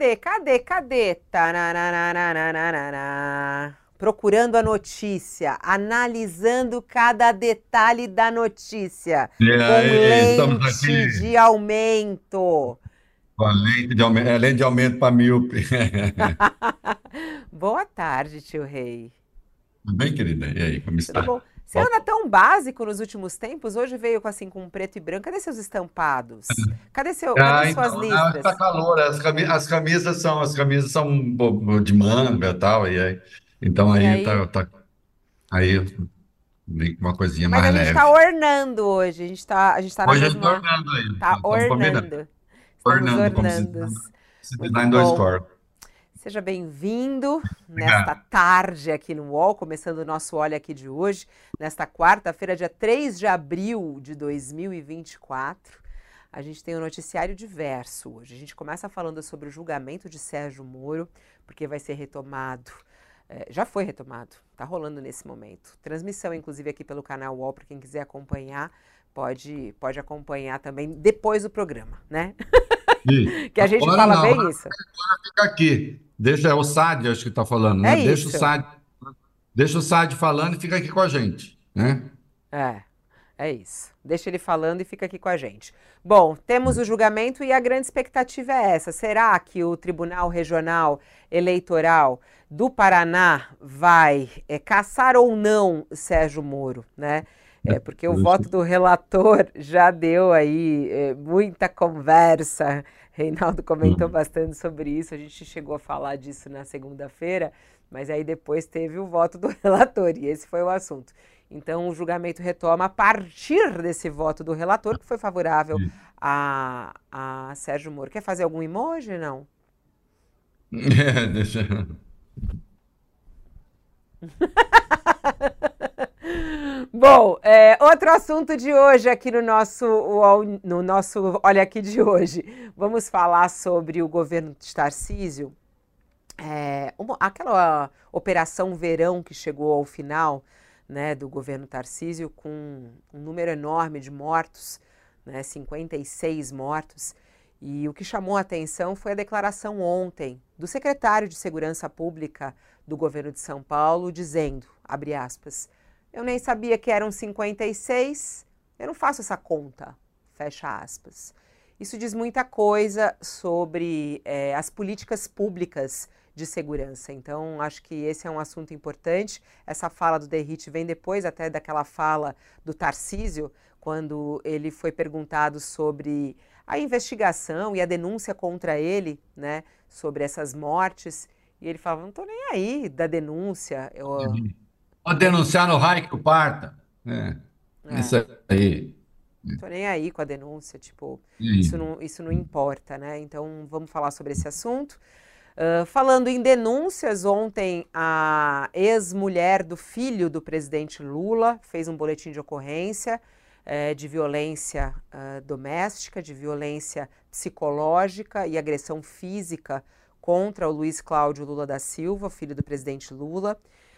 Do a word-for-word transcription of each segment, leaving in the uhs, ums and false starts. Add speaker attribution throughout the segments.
Speaker 1: cadê, cadê, cadê? Tananana. Procurando a notícia, analisando cada detalhe da notícia,
Speaker 2: E
Speaker 1: com
Speaker 2: aí, estamos
Speaker 1: lente
Speaker 2: aqui
Speaker 1: de aumento.
Speaker 2: com a lente de aumento, é, lente de aumento para míope.
Speaker 1: Boa tarde, tio Rei.
Speaker 2: Tudo bem, querida? E aí, como
Speaker 1: Tudo bom?
Speaker 2: está?
Speaker 1: Você
Speaker 2: Ó,
Speaker 1: anda tão básico nos últimos tempos, hoje veio com assim com preto e branco. Cadê seus estampados? Cadê seu, cadê
Speaker 2: Ah,
Speaker 1: suas
Speaker 2: então, não, está
Speaker 1: listras?
Speaker 2: calor. As, cami- as camisas são as camisas são bo- bo- de manga e tal. E aí, então
Speaker 1: E
Speaker 2: aí
Speaker 1: aí,
Speaker 2: tá, tá aí vem com uma coisinha
Speaker 1: mas a
Speaker 2: mais
Speaker 1: gente tá
Speaker 2: leve.
Speaker 1: ornando hoje. A gente tá, a gente tá na
Speaker 2: Hoje a gente está
Speaker 1: mesma,
Speaker 2: ornando aí.
Speaker 1: tá
Speaker 2: Estamos combinando.
Speaker 1: ornando. Estamos
Speaker 2: Ornando, como se,
Speaker 1: ornando.
Speaker 2: se
Speaker 1: Muito
Speaker 2: dá em dois
Speaker 1: bom.
Speaker 2: corpos.
Speaker 1: Seja bem-vindo nesta
Speaker 2: Obrigado.
Speaker 1: tarde aqui no U O L, começando o nosso Olha Aqui de hoje, nesta quarta-feira, dia três de abril de dois mil e vinte e quatro. A gente tem um noticiário diverso hoje. A gente começa falando sobre o julgamento de Sérgio Moro, porque vai ser retomado, é, já foi retomado, está rolando nesse momento. Transmissão, inclusive, aqui pelo canal U O L, para quem quiser acompanhar, pode, pode acompanhar também depois do programa, né?
Speaker 2: E
Speaker 1: Que a gente
Speaker 2: agora
Speaker 1: fala
Speaker 2: não,
Speaker 1: bem
Speaker 2: agora
Speaker 1: isso.
Speaker 2: fica aqui. Deixa é o Sade, acho que está falando,
Speaker 1: É
Speaker 2: né? Deixa o
Speaker 1: isso.
Speaker 2: Sade, deixa o Sade falando e fica aqui com a gente, né?
Speaker 1: É. É isso. Deixa ele falando e fica aqui com a gente. Bom, temos o julgamento e a grande expectativa é essa. Será que o Tribunal Regional Eleitoral do Paraná vai é, cassar ou não Sérgio Moro, né? É, porque o voto do relator já deu aí é, muita conversa. Reinaldo comentou bastante sobre isso. A gente chegou a falar disso na segunda-feira, mas aí depois teve o voto do relator e esse foi o assunto. Então, o julgamento retoma a partir desse voto do relator, que foi favorável a, a Sérgio Moro. Quer fazer algum emoji? Não.
Speaker 2: É, deixa...
Speaker 1: Bom, é, outro assunto de hoje aqui no nosso, no nosso Olha Aqui de hoje. Vamos falar sobre o governo de Tarcísio. É, uma, aquela operação verão que chegou ao final, né, do governo Tarcísio com um número enorme de mortos, né, cinquenta e seis mortos. E o que chamou a atenção foi a declaração ontem do secretário de Segurança Pública do governo de São Paulo, dizendo, abre aspas, eu nem sabia que eram cinquenta e seis, eu não faço essa conta, fecha aspas. Isso diz muita coisa sobre é, as políticas públicas de segurança. Então, acho que esse é um assunto importante. Essa fala do Derrite vem depois até daquela fala do Tarcísio, quando ele foi perguntado sobre a investigação e a denúncia contra ele, né, sobre essas mortes. E ele falava, não estou nem aí da denúncia. Eu,
Speaker 2: Pode denunciar no raio que o parta. É,
Speaker 1: é,
Speaker 2: isso aí.
Speaker 1: tô nem aí com a denúncia, tipo, isso
Speaker 2: E-
Speaker 1: não, isso não importa, né? Então, vamos falar sobre esse assunto. Uh, falando em denúncias, ontem a ex-mulher do filho do presidente Lula fez um boletim de ocorrência eh, de violência uh, doméstica, de violência psicológica e agressão física contra o Luiz Cláudio Lula da Silva, filho do presidente Lula.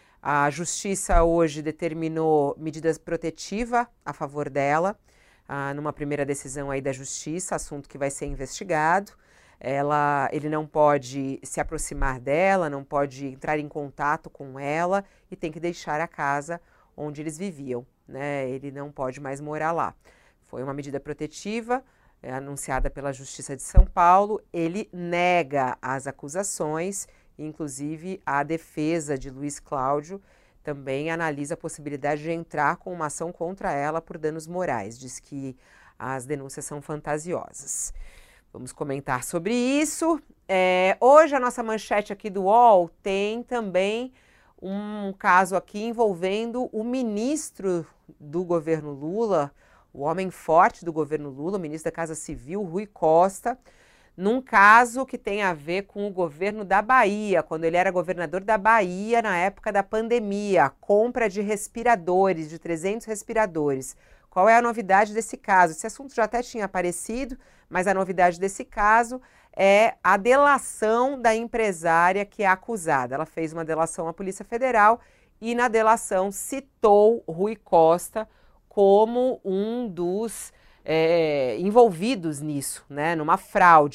Speaker 1: A justiça hoje determinou medidas protetivas a favor dela, uh, numa primeira decisão aí da justiça, assunto que vai ser investigado. Ela, ele não pode se aproximar dela, não pode entrar em contato com ela e tem que deixar a casa onde eles viviam, né? Ele não pode mais morar lá. Foi uma medida protetiva é, anunciada pela Justiça de São Paulo. Ele nega as acusações, inclusive a defesa de Luiz Cláudio também analisa a possibilidade de entrar com uma ação contra ela por danos morais. Diz que as denúncias são fantasiosas. Vamos comentar sobre isso. É, hoje a nossa manchete aqui do U O L tem também um caso aqui envolvendo o ministro do governo Lula, o homem forte do governo Lula, o ministro da Casa Civil, Rui Costa, num caso que tem a ver com o governo da Bahia, quando ele era governador da Bahia na época da pandemia, a compra de respiradores, de trezentos respiradores. Qual é a novidade desse caso? Esse assunto já até tinha aparecido, mas a novidade desse caso é a delação da empresária que é acusada. Ela fez uma delação à Polícia Federal e na delação citou Rui Costa como um dos é, envolvidos nisso, né, numa fraude.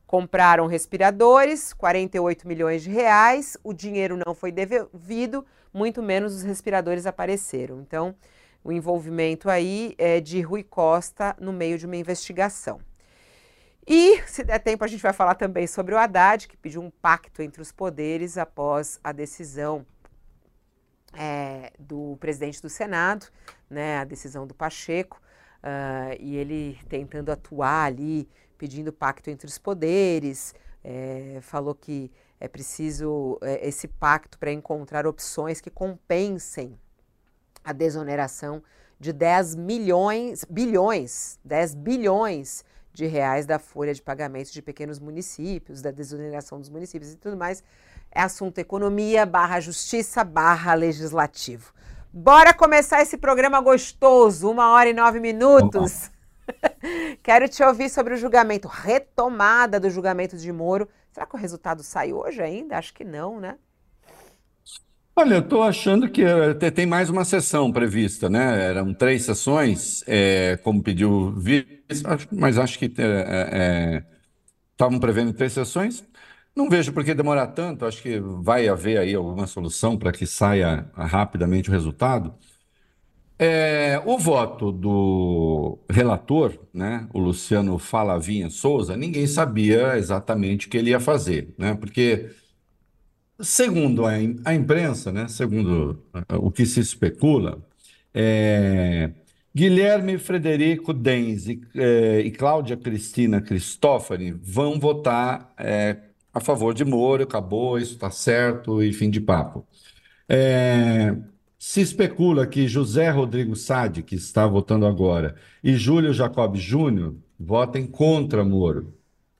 Speaker 1: compraram respiradores, quarenta e oito milhões de reais, o dinheiro não foi devido, muito menos os respiradores apareceram. Então, o envolvimento aí é de Rui Costa no meio de uma investigação. E, se der tempo, a gente vai falar também sobre o Haddad, que pediu um pacto entre os poderes após a decisão é, do presidente do Senado, né, a decisão do Pacheco, uh, e ele tentando atuar ali, pedindo pacto entre os poderes, é, falou que é preciso é, esse pacto para encontrar opções que compensem a desoneração de dez milhões, bilhões, dez bilhões de reais da folha de pagamentos de pequenos municípios, da desoneração dos municípios e tudo mais. É assunto economia, barra justiça, barra legislativo. Bora começar esse programa gostoso, uma hora e nove minutos. Quero te ouvir sobre o julgamento, retomada do julgamento de Moro. Será que o resultado sai hoje ainda? Acho que não, né?
Speaker 3: Olha, eu estou achando que eh, te- tem mais uma sessão prevista, né? Eram três sessões, eh, como pediu o vice, acho- mas acho que estavam prevendo três sessões. Não vejo por que demorar tanto, acho que vai haver aí alguma solução para que saia ah, rapidamente o resultado. Eh, o voto do relator, né, o Luciano Falavinha Souza, ninguém sabia exatamente o que ele ia fazer, né? Porque segundo a, im- a imprensa, né, segundo ah, o que se especula, é, Guilherme Frederico Denz e, eh, e Cláudia Cristina Cristófani vão votar eh, a favor de Moro, acabou, isso está certo e fim de papo. É, se especula que José Rodrigo Sade, que está votando agora, e Júlio Jacob Júnior votem contra Moro.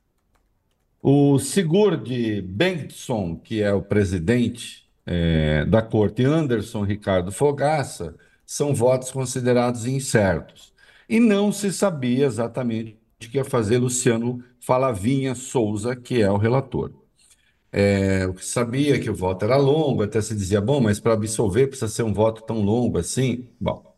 Speaker 3: O Sigurd Bengtsson, que é o presidente eh, da corte, e Anderson Ricardo Fogaça, são votos considerados incertos. E não se sabia exatamente o que ia fazer Luciano Falavinha Souza, que é o relator. Eh, o que sabia é que o voto era longo, até se dizia, bom, mas para absolver precisa ser um voto tão longo assim. Bom,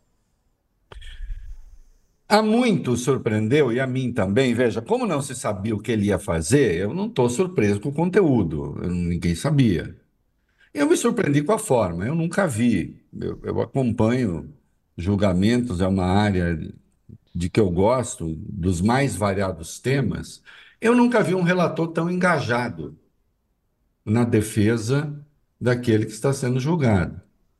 Speaker 3: a muitos surpreendeu, e a mim também, veja, como não se sabia o que ele ia fazer, eu não estou surpreso com o conteúdo, eu- ninguém sabia. Eu me surpreendi com a forma, eu nunca vi, eu, eu acompanho julgamentos, é uma área de que eu gosto, dos mais variados temas, eu nunca vi um relator tão engajado na defesa daquele que está sendo julgado.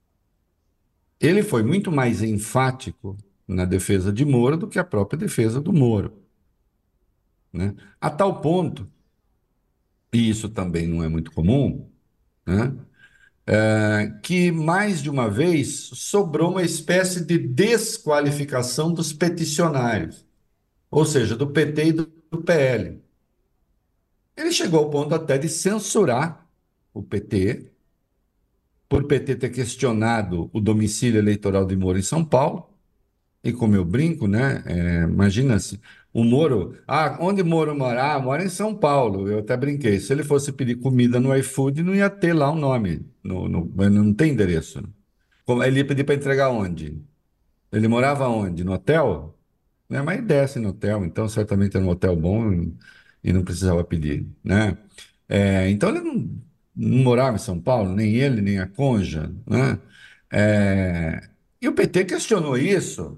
Speaker 3: Ele foi muito mais enfático na defesa de Moro do que a própria defesa do Moro, né? A tal ponto, e isso também não é muito comum, né? É, que mais de uma vez sobrou uma espécie de desqualificação dos peticionários, ou seja, do P T e do do P L. Ele chegou ao ponto até de censurar o P T, por o P T ter questionado o domicílio eleitoral de Moro em São Paulo. E como eu brinco, né? É, imagina-se, o Moro. Ah, onde Moro mora? Ah, mora em São Paulo. Eu até brinquei. Se ele fosse pedir comida no iFood, não ia ter lá o nome. No, no- não tem endereço. Como- Ele ia pedir para entregar onde? Ele morava onde? No hotel? Né? Mas desce no hotel, então certamente era um hotel bom e e não precisava pedir, né? É, então ele não, não morava em São Paulo, nem ele, nem a Conja, né? É, e o P T questionou isso.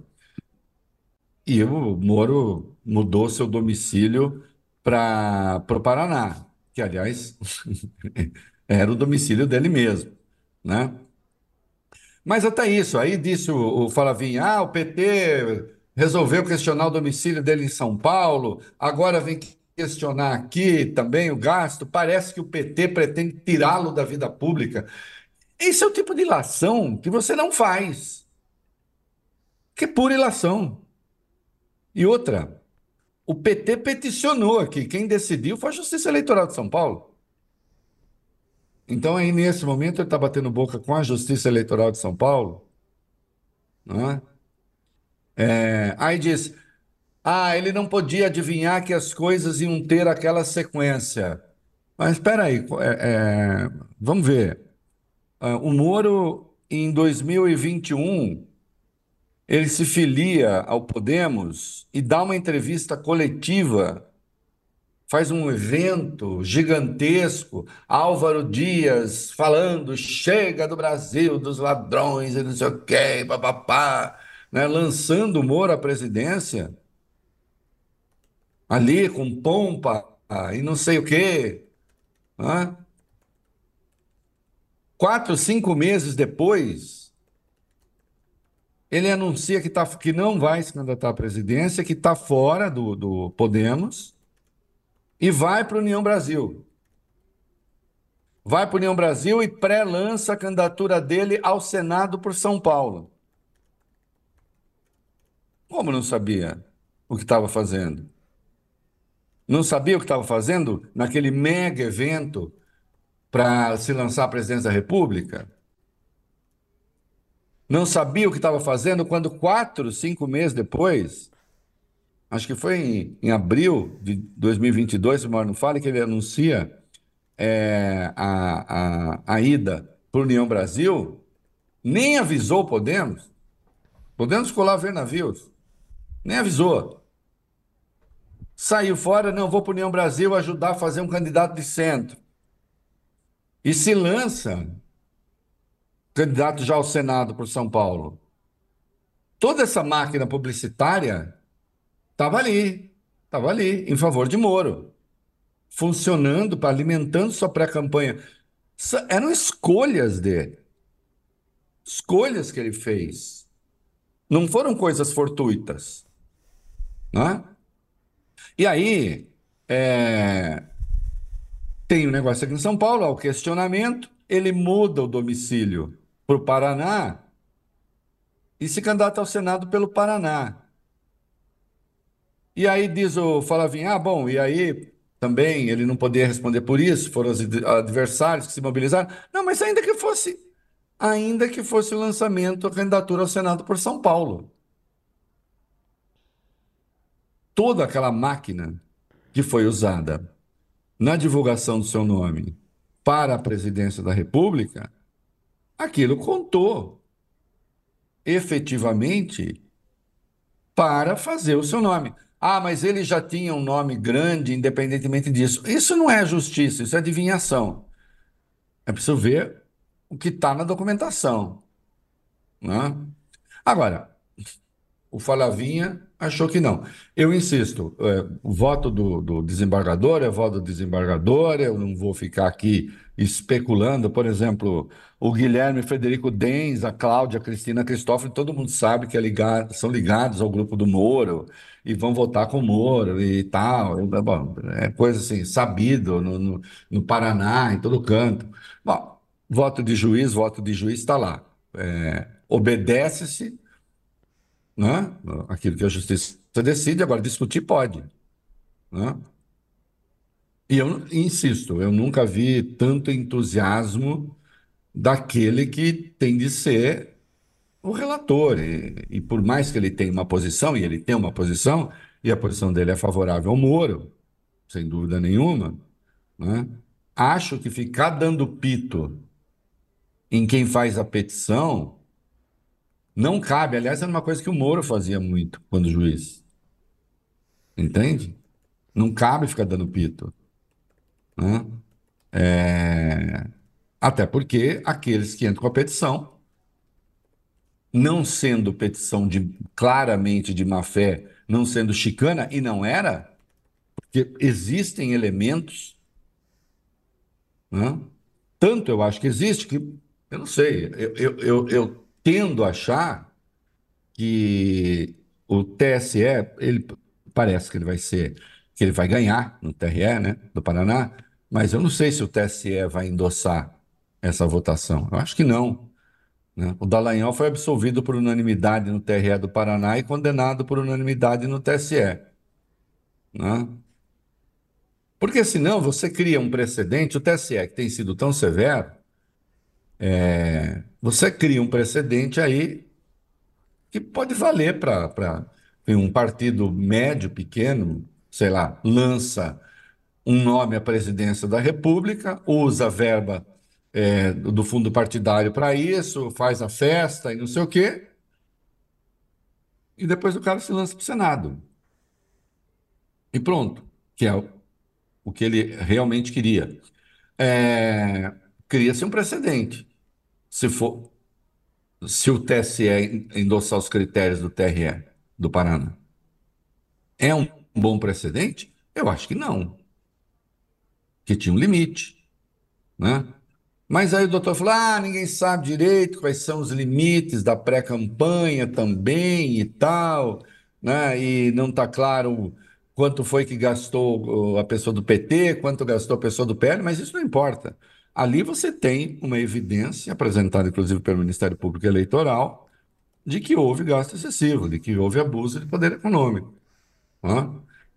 Speaker 3: E o Moro mudou seu domicílio para o Paraná, que, aliás, era o domicílio dele mesmo, né? Mas até isso, aí disse o, o Falavinho, ah, o P T resolveu questionar o domicílio dele em São Paulo, agora vem questionar aqui também o gasto, parece que o P T pretende tirá-lo da vida pública. Esse é o tipo de ilação que você não faz, que é pura ilação. E outra, o P T peticionou aqui. Quem decidiu foi a Justiça Eleitoral de São Paulo. Então, aí, nesse momento, ele está batendo boca com a Justiça Eleitoral de São Paulo. Não é? É, aí diz: ah, ele não podia adivinhar que as coisas iam ter aquela sequência. Mas espera aí, é, é, vamos ver. Ah, o Moro, em dois mil e vinte e um, ele se filia ao Podemos e dá uma entrevista coletiva faz um evento gigantesco, Álvaro Dias falando, chega do Brasil, dos ladrões e não sei o quê, papapá, né? Lançando o Moro à presidência, ali com pompa e não sei o quê, né? Quatro, cinco meses depois, ele anuncia que, tá, que não vai se candidatar à presidência, que está fora do, do Podemos e vai para a União Brasil. Vai para a União Brasil e pré-lança a candidatura dele ao Senado por São Paulo. Como não sabia o que estava fazendo? Não sabia o que estava fazendo naquele mega evento para se lançar à presidência da República? Não sabia o que estava fazendo quando, quatro, cinco meses depois, acho que foi em, em abril de dois mil e vinte e dois, se o Mauro não fala, que ele anuncia é, a, a, a ida para a União Brasil, nem avisou o Podemos. Podemos ficou lá ver navios, nem avisou. Saiu fora, não, vou para a União Brasil ajudar a fazer um candidato de centro. E se lança candidato já ao Senado por São Paulo. Toda essa máquina publicitária estava ali, estava ali, em favor de Moro, funcionando, para alimentando sua pré-campanha. Eram escolhas dele, escolhas que ele fez. Não foram coisas fortuitas, né? E aí, é, tem um negócio aqui em São Paulo, há o questionamento, ele muda o domicílio para o Paraná e se candidata ao Senado pelo Paraná. E aí diz o Flavinho, ah, bom, e aí também ele não poderia responder por isso, foram os adversários que se mobilizaram. Não, mas ainda que fosse, ainda que fosse o lançamento, a candidatura ao Senado por São Paulo. Toda aquela máquina que foi usada na divulgação do seu nome para a presidência da República, aquilo contou efetivamente para fazer o seu nome. Ah, mas ele já tinha um nome grande, independentemente disso. Isso não é justiça, isso é adivinhação. É preciso ver o que está na documentação, né? Agora, o Falavinha achou que não. Eu insisto, é, o voto do, do desembargador é voto do desembargador, eu não vou ficar aqui especulando. Por exemplo, o Guilherme Frederico Denz, a Cláudia, a Cristina Cristófaro, todo mundo sabe que é ligado, são ligados ao grupo do Moro e vão votar com o Moro e tal. É, bom, é coisa assim, sabido no, no, no Paraná, em todo canto. Bom, voto de juiz, voto de juiz está lá. É, obedece-se, né? Aquilo que a justiça decide, agora discutir pode, né? E eu insisto, eu nunca vi tanto entusiasmo daquele que tem de ser o relator. E, e por mais que ele tenha uma posição, e ele tem uma posição, e a posição dele é favorável ao Moro, sem dúvida nenhuma, né? Acho que ficar dando pito em quem faz a petição não cabe. Aliás, era uma coisa que o Moro fazia muito quando juiz. Entende? Não cabe ficar dando pito, né? É, Até porque aqueles que entram com a petição, não sendo petição de claramente de má fé, não sendo chicana, e não era, porque existem elementos, né? Tanto eu acho que existe que, eu não sei, eu, eu, eu, eu tendo a achar que o T S E, ele parece que ele vai ser, que ele vai ganhar no T R E, né, do Paraná, mas eu não sei se o T S E vai endossar essa votação. Eu acho que não, né? O Dallagnol foi absolvido por unanimidade no T R E do Paraná e condenado por unanimidade no T S E, né? Porque senão você cria um precedente, o T S E que tem sido tão severo, é, você cria um precedente aí que pode valer para um partido médio, pequeno, sei lá, lança um nome à presidência da República, usa a verba é, do fundo partidário para isso, faz a festa e não sei o quê, e depois o cara se lança para o Senado. E pronto, que é o, o que ele realmente queria. É, cria-se um precedente. Se for, se o T S E endossar os critérios do T R E do Paraná, é um bom precedente? Eu acho que não, que tinha um limite, né? Mas aí o doutor falou: ah, ninguém sabe direito quais são os limites da pré-campanha também e tal, né? E não está claro quanto foi que gastou a pessoa do P T, quanto gastou a pessoa do P L, mas isso não importa. Ali você tem uma evidência, apresentada inclusive pelo Ministério Público Eleitoral, de que houve gasto excessivo, de que houve abuso de poder econômico, né?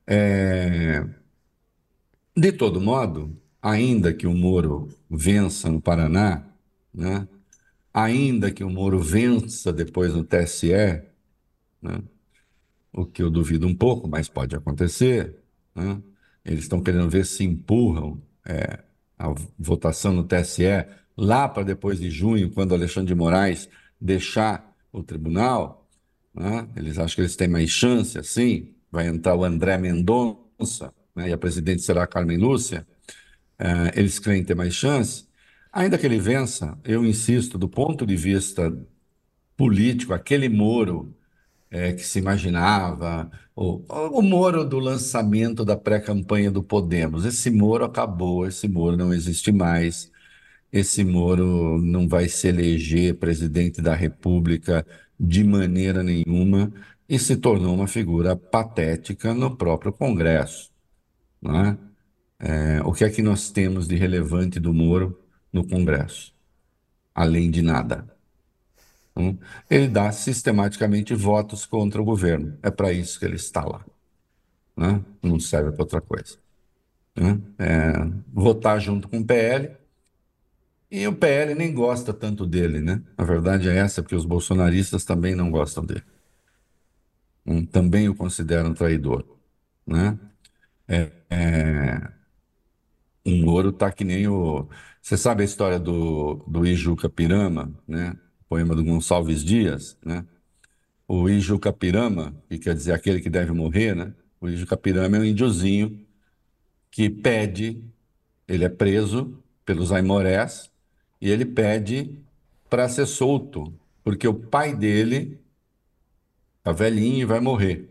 Speaker 3: É, De todo modo, ainda que o Moro vença no Paraná, né? Ainda que o Moro vença depois no T S E, né? O que eu duvido um pouco, mas pode acontecer, né? Eles estão querendo ver se empurram é, a votação no T S E lá para depois de junho, quando o Alexandre de Moraes deixar o tribunal, né? Eles acham que eles têm mais chance assim. Vai entrar o André Mendonça, né? E a presidente será a Carmen Lúcia. Eh, eles creem ter mais chance. Ainda que ele vença, eu insisto, do ponto de vista político, aquele Moro é, que se imaginava, o, o Moro do lançamento da pré-campanha do Podemos. Esse Moro acabou, esse Moro não existe mais, esse Moro não vai se eleger presidente da República de maneira nenhuma e se tornou uma figura patética no próprio Congresso, não é? É, o que é que nós temos de relevante do Moro no Congresso? Além de nada. Hum? Ele dá sistematicamente votos contra o governo. É para isso que ele está lá, né? Não serve para outra coisa, né? É, votar junto com o P L, e o P L nem gosta tanto dele, né? A verdade é essa, porque os bolsonaristas também não gostam dele. Hum, também o consideram traidor, né? É, é, o Moro tá que nem o... Você sabe a história do, do Ijuca Pirama, né? Poema do Gonçalves Dias, né? O Ijucapirama, que quer dizer aquele que deve morrer, né? O Ijucapirama é um índiozinho que pede, ele é preso pelos aimorés e ele pede para ser solto, porque o pai dele tá velhinho e vai morrer.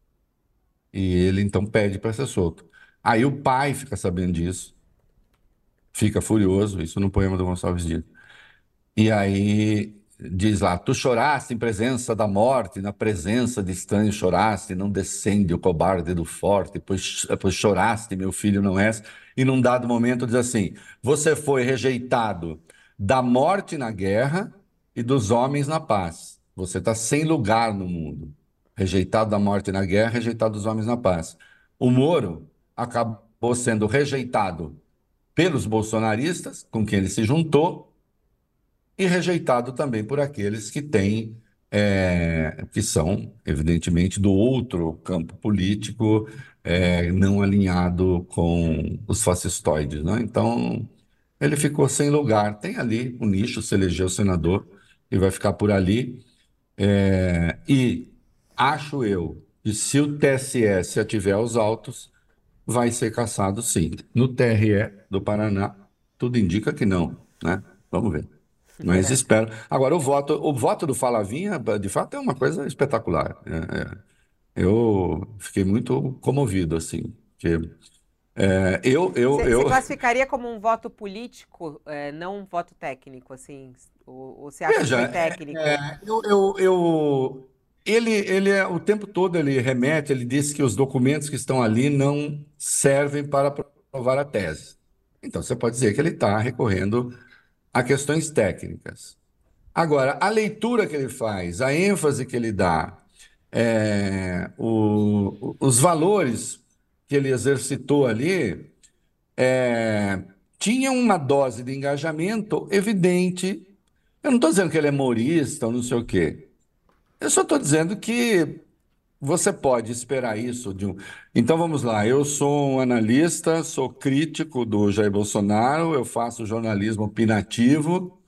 Speaker 3: E ele então pede para ser solto. Aí o pai fica sabendo disso, fica furioso, isso no poema do Gonçalves Dias. E aí diz lá: tu choraste em presença da morte, na presença de estranhos choraste, não descende o cobarde do forte, pois, pois choraste, meu filho não és. E num dado momento diz assim: você foi rejeitado da morte na guerra e dos homens na paz. Você está sem lugar no mundo. Rejeitado da morte na guerra, rejeitado dos homens na paz. O Moro acabou sendo rejeitado pelos bolsonaristas, com quem ele se juntou, e rejeitado também por aqueles que têm, é, que são, evidentemente, do outro campo político, é, não alinhado com os fascistoides, né? Então, ele ficou sem lugar. Tem ali um nicho, se elegeu senador e vai ficar por ali. É, e acho eu que se o T S E se ativer aos autos, vai ser cassado sim. No T R E do Paraná, tudo indica que não, né? Vamos ver. Mas
Speaker 1: É.
Speaker 3: espero. Agora, o voto, o voto do Falavinha, de fato, é uma coisa espetacular. É, é. Eu fiquei muito comovido, assim, porque é, eu, eu,
Speaker 1: Você
Speaker 3: eu,
Speaker 1: classificaria como um voto político, é, não um voto técnico, assim? Ou, ou você acha que
Speaker 3: veja,
Speaker 1: foi
Speaker 3: é,
Speaker 1: técnico?
Speaker 3: eu, eu, eu- ele, ele é, o tempo todo ele remete, ele diz que os documentos que estão ali não servem para provar a tese. Então, você pode dizer que ele está recorrendo a questões técnicas. Agora, a leitura que ele faz, a ênfase que ele dá, é, o- os valores que ele exercitou ali, é, tinham uma dose de engajamento evidente. Eu não estou dizendo que ele é morista ou não sei o quê. Eu só estou dizendo que você pode esperar isso de um. Então vamos lá, eu sou um analista, sou crítico do Jair Bolsonaro, eu faço jornalismo opinativo.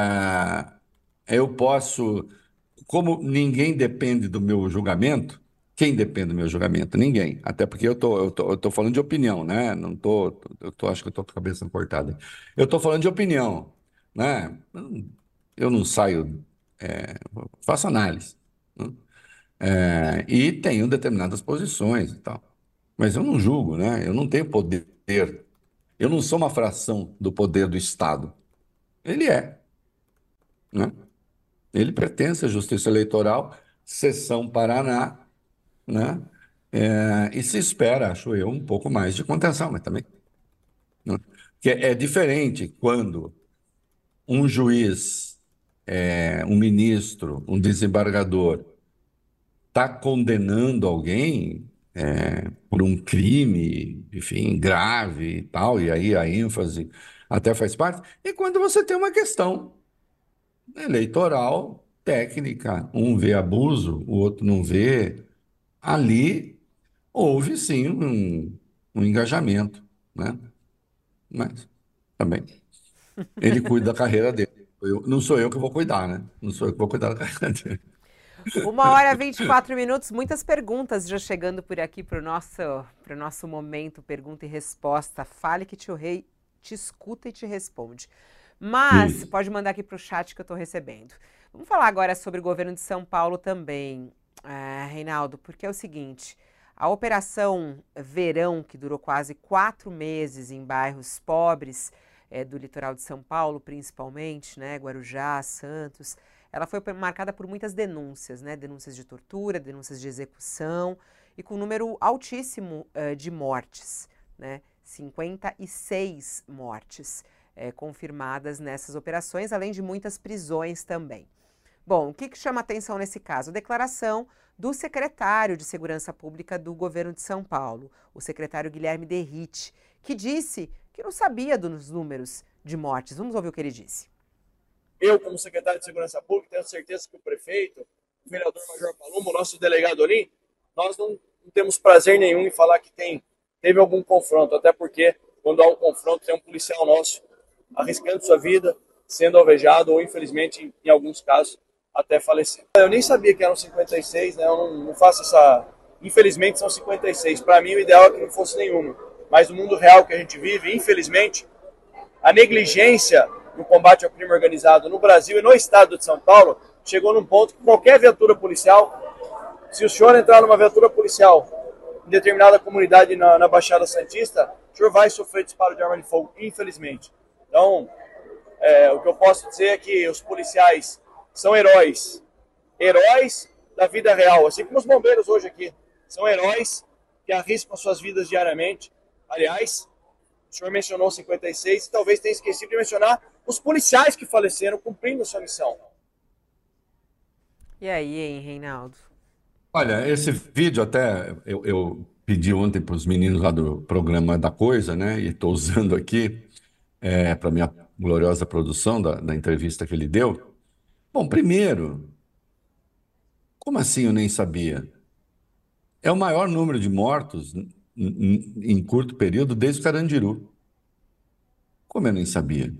Speaker 3: é, Eu posso, como ninguém depende do meu julgamento, Quem depende do meu julgamento? Ninguém. Até porque eu tô, eu tô, eu tô falando de opinião, né? Não tô, eu tô, acho que eu tô com a cabeça cortada. Eu tô falando de opinião, né? Eu não saio, é, faço análise, né? É, e tenho determinadas posições e tal. Mas eu não julgo, né? Eu não tenho poder. Eu não sou uma fração do poder do Estado. Ele é, né? Ele pertence à Justiça Eleitoral, seção Paraná, né? É, e se espera, acho eu, um pouco mais de contenção, mas também, né? Que é, é diferente quando um juiz, é, um ministro, um desembargador está condenando alguém é, por um crime, enfim, grave e tal, e aí a ênfase até faz parte, e quando você tem uma questão eleitoral, técnica, um vê abuso, o outro não vê, ali houve sim um, um engajamento, né? Mas também ele cuida da carreira dele. Eu, não sou eu que vou cuidar, né? Não sou eu que vou cuidar da carreira dele.
Speaker 1: Uma hora e vinte e quatro minutos, muitas perguntas já chegando por aqui para o nosso, pro nosso momento pergunta e resposta. Fale que tio Rei te escuta e te responde. Mas
Speaker 3: Isso.
Speaker 1: pode mandar aqui para o chat que eu estou recebendo. Vamos falar agora sobre o governo de São Paulo também, é, Reinaldo, porque é o seguinte, a Operação Verão, que durou quase quatro meses em bairros pobres é, do litoral de São Paulo, principalmente, né, Guarujá, Santos, ela foi marcada por muitas denúncias, né? Denúncias de tortura, denúncias de execução e com um número altíssimo uh, de mortes, né? cinquenta e seis mortes uh, confirmadas nessas operações, além de muitas prisões também. Bom, o que, que chama atenção nesse caso? A declaração do secretário de Segurança Pública do governo de São Paulo, o secretário Guilherme Derrite, que disse que não sabia dos números de mortes. Vamos ouvir o que ele disse.
Speaker 4: Eu, como secretário de Segurança Pública, tenho certeza que o prefeito, o vereador Major Palumbo, o nosso delegado ali, nós não, não temos prazer nenhum em falar que tem, teve algum confronto, até porque quando há um confronto tem um policial nosso arriscando sua vida, sendo alvejado ou, infelizmente, em, em alguns casos, até falecer. Eu nem sabia que eram cinquenta e seis, né? Eu não, não faço essa... Infelizmente são cinquenta e seis. Para mim o ideal é que não fosse nenhuma. Mas no mundo real que a gente vive, infelizmente, a negligência no combate ao crime organizado no Brasil e no estado de São Paulo chegou num ponto que qualquer viatura policial, se o senhor entrar numa viatura policial em determinada comunidade na, na Baixada Santista, o senhor vai sofrer disparo de arma de fogo, infelizmente. Então, é, o que eu posso dizer é que os policiais são heróis, heróis da vida real, assim como os bombeiros hoje aqui, são heróis que arriscam suas vidas diariamente. Aliás, o senhor mencionou cinquenta e seis e talvez tenha esquecido de mencionar os policiais que faleceram cumprindo sua missão.
Speaker 1: E aí, hein, Reinaldo?
Speaker 3: Olha, esse vídeo até eu, eu pedi ontem para os meninos lá do programa da Coisa, né? E estou usando aqui é, para minha gloriosa produção da, da entrevista que ele deu. Bom, primeiro, como assim eu nem sabia? É o maior número de mortos em, em, em curto período desde o Carandiru. Como eu nem sabia?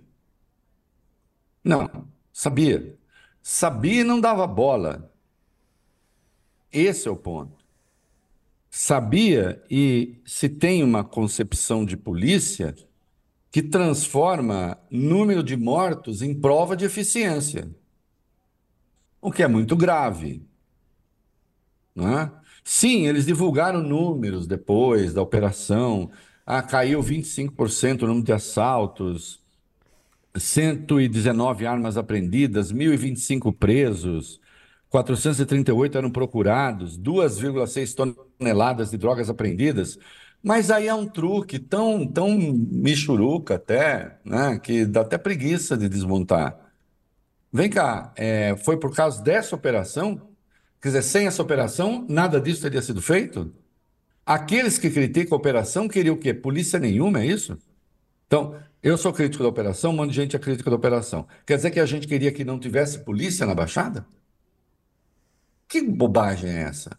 Speaker 3: Não, sabia. Sabia e não dava bola. Esse é o ponto. Sabia e se tem uma concepção de polícia que transforma número de mortos em prova de eficiência, o que é muito grave, não é? Sim, eles divulgaram números depois da operação. Ah, caiu vinte e cinco por cento o número de assaltos, cento e dezenove armas apreendidas, mil e vinte e cinco presos, quatrocentos e trinta e oito eram procurados, duas vírgula seis toneladas de drogas apreendidas. Mas aí é um truque tão, tão michuruca até, né, que dá até preguiça de desmontar. Vem cá, é, foi por causa dessa operação? Quer dizer, sem essa operação, nada disso teria sido feito? Aqueles que criticam a operação queriam o quê? Polícia nenhuma, é isso? Então, eu sou crítico da operação, um monte de gente é crítico da operação. Quer dizer que a gente queria que não tivesse polícia na Baixada? Que bobagem é essa?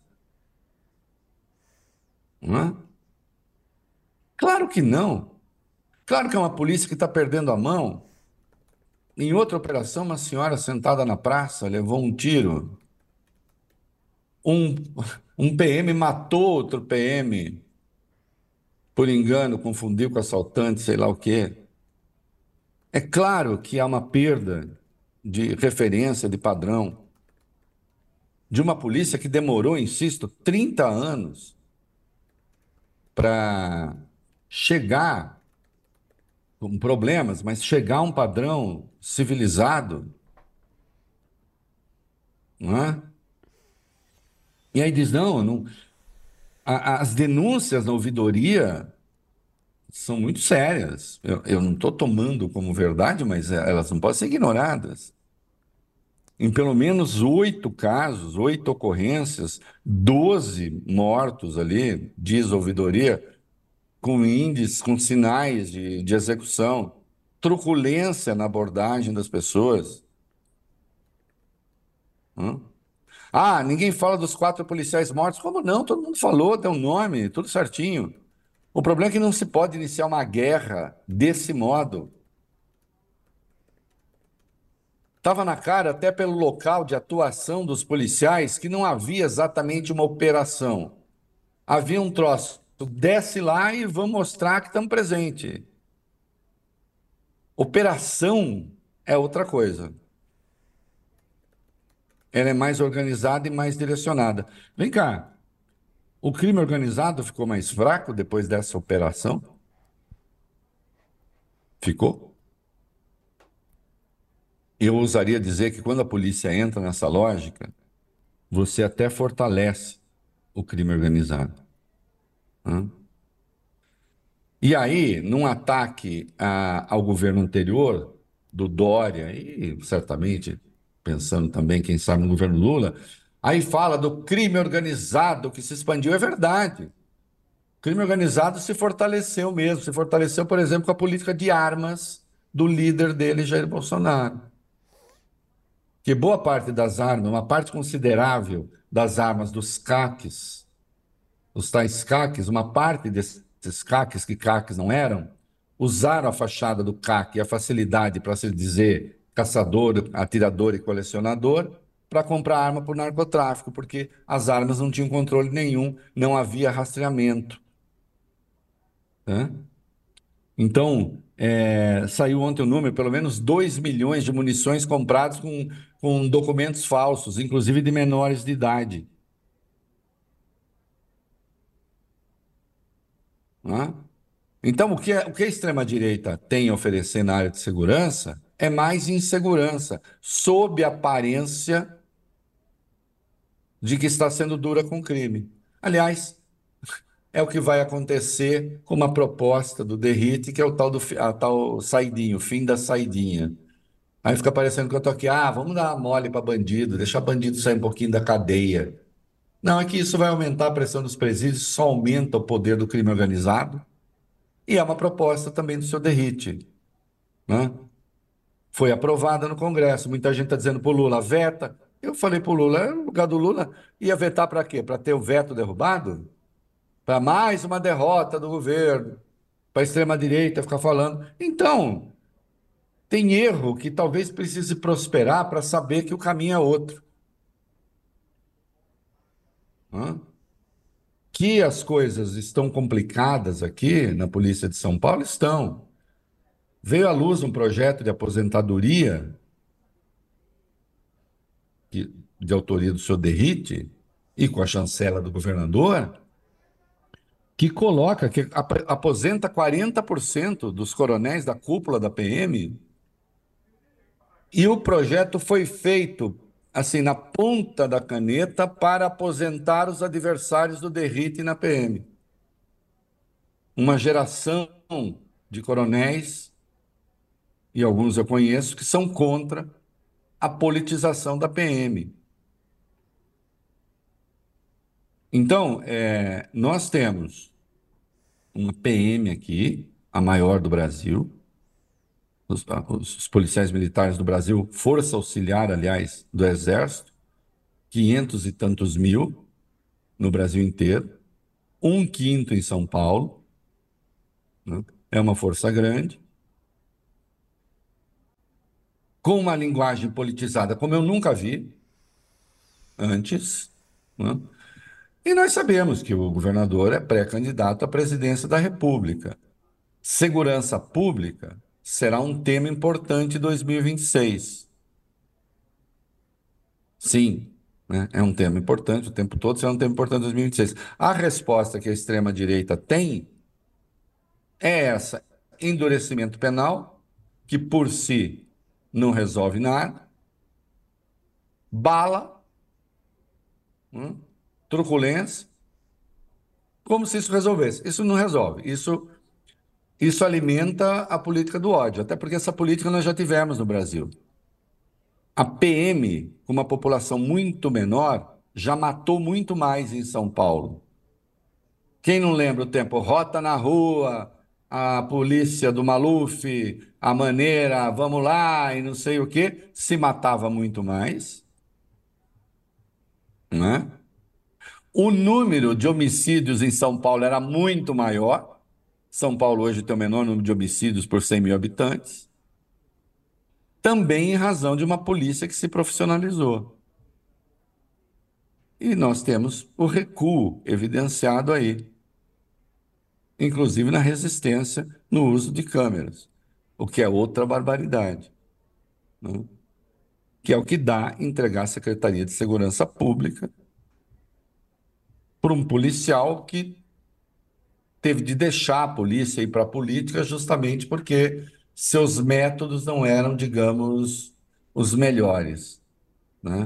Speaker 3: Não é? Claro que não. Claro que é uma polícia que está perdendo a mão. Em outra operação, uma senhora sentada na praça levou um tiro. Um, Um P M matou outro P M por engano, confundiu com assaltante, sei lá o quê. É claro que há uma perda de referência, de padrão, de uma polícia que demorou, insisto, trinta anos para chegar com problemas, mas chegar a um padrão civilizado, não é? E aí diz, não, não a- as denúncias na ouvidoria são muito sérias. Eu, eu não estou tomando como verdade, mas elas não podem ser ignoradas. Em pelo menos oito casos, oito ocorrências, doze mortos ali, diz a ouvidoria, com índices, com sinais de, de execução, truculência na abordagem das pessoas. Hã? Ah, ninguém fala dos quatro policiais mortos. Como não? Todo mundo falou, deu um nome, tudo certinho. O problema é que não se pode iniciar uma guerra desse modo. Estava na cara, até pelo local de atuação dos policiais, que não havia exatamente uma operação. Havia um troço. Desce lá e vamos mostrar que estamos presentes. Operação é outra coisa. Ela é mais organizada e mais direcionada. Vem cá, o crime organizado ficou mais fraco depois dessa operação? Ficou? Eu ousaria dizer que quando a polícia entra nessa lógica, você até fortalece o crime organizado. Hã? E aí, num ataque a- ao governo anterior, do Dória, e certamente pensando também, quem sabe, no governo Lula, aí fala do crime organizado que se expandiu. É verdade. O crime organizado se fortaleceu mesmo, se fortaleceu, por exemplo, com a política de armas do líder dele, Jair Bolsonaro. Que boa parte das armas, uma parte considerável das armas dos caques, os tais caques, uma parte desses caques, que caques não eram, usaram a fachada do caque e a facilidade para se dizer caçador, atirador e colecionador para comprar arma por narcotráfico, porque as armas não tinham controle nenhum, não havia rastreamento. Né? Então, é, saiu ontem o número, pelo menos dois milhões de munições compradas com, com documentos falsos, inclusive de menores de idade. Né? Então, o que, a- o que a extrema-direita tem a oferecer na área de segurança é mais insegurança, sob a aparência de que está sendo dura com o crime. Aliás, é o que vai acontecer com uma proposta do Derrite, que é o tal do fi- a tal saidinho, o fim da saidinha. Aí fica parecendo que eu tô aqui, ah, vamos dar uma mole para bandido, deixar bandido sair um pouquinho da cadeia. Não, é que isso vai aumentar a pressão dos presídios, só aumenta o poder do crime organizado, e é uma proposta também do seu Derrite, né? Foi aprovada no Congresso. Muita gente está dizendo para o Lula, veta. Eu falei para o Lula, é o lugar do Lula ia vetar para quê? Para ter o veto derrubado? Para mais uma derrota do governo? Para a extrema-direita ficar falando. Então, tem erro que talvez precise prosperar para saber que o caminho é outro. Hã? Que as coisas estão complicadas aqui na Polícia de São Paulo, estão. Veio à luz um projeto de aposentadoria que- de autoria do senhor Derrite e com a chancela do governador, que coloca, que ap- aposenta quarenta por cento dos coronéis da cúpula da P M, e o projeto foi feito assim na ponta da caneta para aposentar os adversários do Derrite na P M. Uma geração de coronéis, e alguns eu conheço, que são contra a politização da P M. Então, é, nós temos uma P M aqui, a maior do Brasil, os, ah, os policiais militares do Brasil, força auxiliar, aliás, do Exército, quinhentos e tantos mil no Brasil inteiro, um quinto em São Paulo, né? É uma força grande, com uma linguagem politizada como eu nunca vi antes, né? E nós sabemos que o governador é pré-candidato à presidência da República. Segurança pública será um tema importante em dois mil e vinte e seis. Sim, né? É um tema importante o tempo todo, será um tema importante em dois mil e vinte e seis. A resposta que a extrema-direita tem é essa: endurecimento penal, que por si não resolve nada, bala, hum, truculência, como se isso resolvesse. Isso não resolve. Isso, isso alimenta a política do ódio, até porque essa política nós já tivemos no Brasil. A P M, com uma população muito menor, já matou muito mais em São Paulo. Quem não lembra o tempo? Rota na rua, a polícia do Maluf, a maneira, vamos lá e não sei o quê, se matava muito mais, né? O número de homicídios em São Paulo era muito maior. São Paulo hoje tem o menor número de homicídios por cem mil habitantes. Também em razão de uma polícia que se profissionalizou. E nós temos o recuo evidenciado aí, inclusive na resistência no uso de câmeras, o que é outra barbaridade, né? Que é o que dá entregar a Secretaria de Segurança Pública para um policial que teve de deixar a polícia e ir para a política justamente porque seus métodos não eram, digamos, os melhores, né?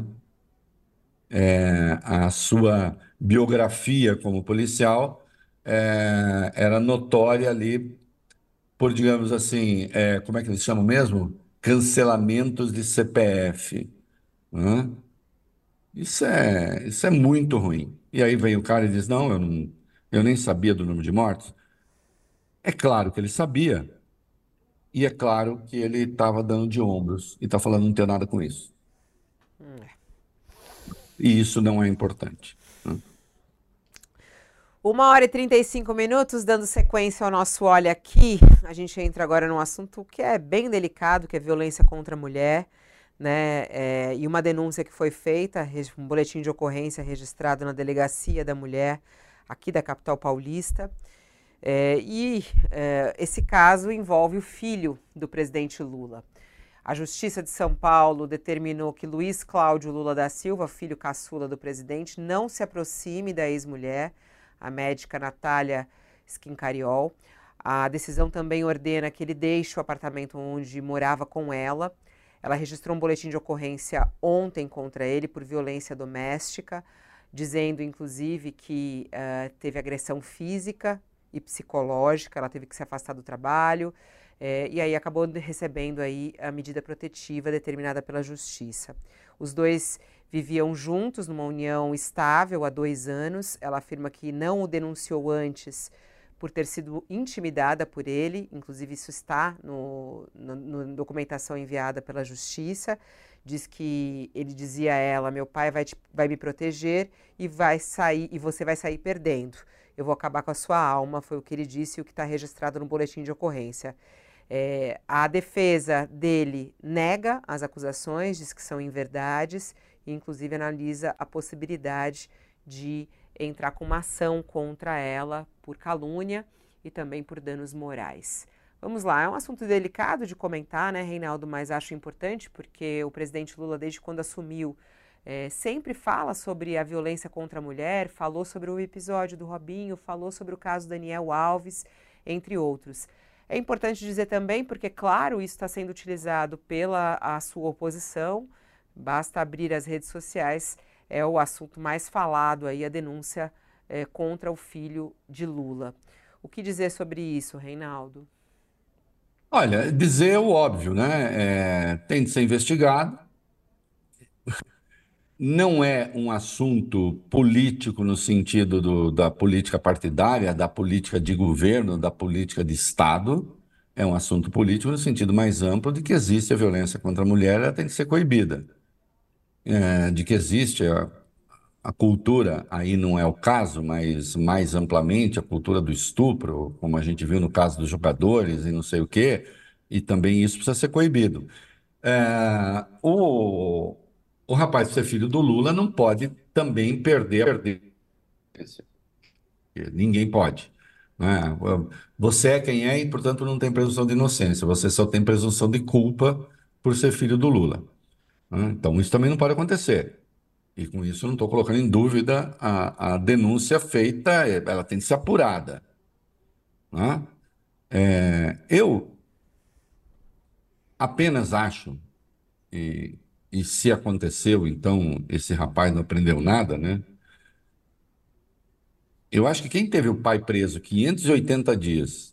Speaker 3: É, a sua biografia como policial é, era notória ali por, digamos assim, é, como é que eles chamam mesmo? Cancelamentos de C P F, né? Isso é, isso é muito ruim. E aí vem o cara e diz, não, eu não, eu nem sabia do número de mortos. É claro que ele sabia, e é claro que ele estava dando de ombros e está falando não tem nada com isso. E isso não é importante, né?
Speaker 1: Uma hora e trinta e cinco minutos, dando sequência ao nosso Olha Aqui. A gente entra agora num assunto que é bem delicado, que é violência contra a mulher, né? É, e uma denúncia que foi feita, um boletim de ocorrência registrado na Delegacia da Mulher aqui da capital paulista. É, e é, esse caso envolve o filho do presidente Lula. A Justiça de São Paulo determinou que Luiz Cláudio Lula da Silva, filho caçula do presidente, não se aproxime da ex-mulher, a médica Natália Schincariol. A decisão também ordena que ele deixe o apartamento onde morava com ela. Ela registrou um boletim de ocorrência ontem contra ele por violência doméstica, dizendo inclusive que uh, teve agressão física e psicológica, ela teve que se afastar do trabalho, é, e aí acabou recebendo aí a medida protetiva determinada pela Justiça. Os dois viviam juntos numa união estável há dois anos. Ela afirma que não o denunciou antes por ter sido intimidada por ele, inclusive isso está no, no, no documentação enviada pela Justiça. Diz que ele dizia a ela, meu pai vai, te, vai me proteger e, vai sair, e você vai sair perdendo. Eu vou acabar com a sua alma, foi o que ele disse e o que está registrado no boletim de ocorrência. É, a defesa dele nega as acusações, diz que são inverdades e inclusive analisa a possibilidade de entrar com uma ação contra ela por calúnia e também por danos morais. Vamos lá, é um assunto delicado de comentar, né, Reinaldo, mas acho importante porque o presidente Lula, desde quando assumiu, É, sempre fala sobre a violência contra a mulher, falou sobre o episódio do Robinho, falou sobre o caso Daniel Alves, entre outros. É importante dizer também, porque, claro, isso está sendo utilizado pela a sua oposição, basta abrir as redes sociais, é o assunto mais falado aí, a denúncia é, contra o filho de Lula. O que dizer sobre isso, Reinaldo?
Speaker 3: Olha, dizer o óbvio, né? É, tem de ser investigado. Não é um assunto político no sentido do, da política partidária, da política de governo, da política de Estado. É um assunto político no sentido mais amplo de que existe a violência contra a mulher, ela tem que ser coibida. É, de que existe a, a cultura, aí não é o caso, mas mais amplamente a cultura do estupro, como a gente viu no caso dos jogadores e não sei o quê, e também isso precisa ser coibido. É, o, o rapaz, por ser filho do Lula, não pode também perder, perder Ninguém pode, né? Você é quem é e, portanto, não tem presunção de inocência. Você só tem presunção de culpa por ser filho do Lula, né? Então, isso também não pode acontecer. E com isso, eu não estou colocando em dúvida a, a denúncia feita, ela tem que ser apurada, né? É, eu apenas acho, e, e se aconteceu, então esse rapaz não aprendeu nada, né? Eu acho que quem teve o pai preso quinhentos e oitenta dias,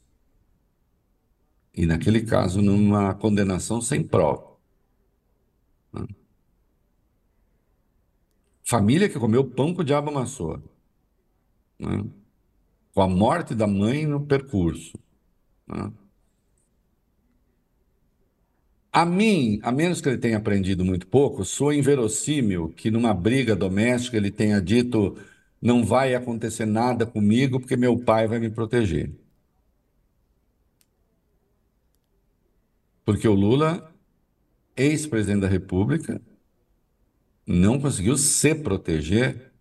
Speaker 3: e naquele caso, numa condenação sem prova, né? Família que comeu pão que o diabo amassou, né? Com a morte da mãe no percurso, né? A mim, a menos que ele tenha aprendido muito pouco, soa inverossímil que numa briga doméstica ele tenha dito: não vai acontecer nada comigo porque meu pai vai me proteger. Porque o Lula, ex-presidente da República, não conseguiu se proteger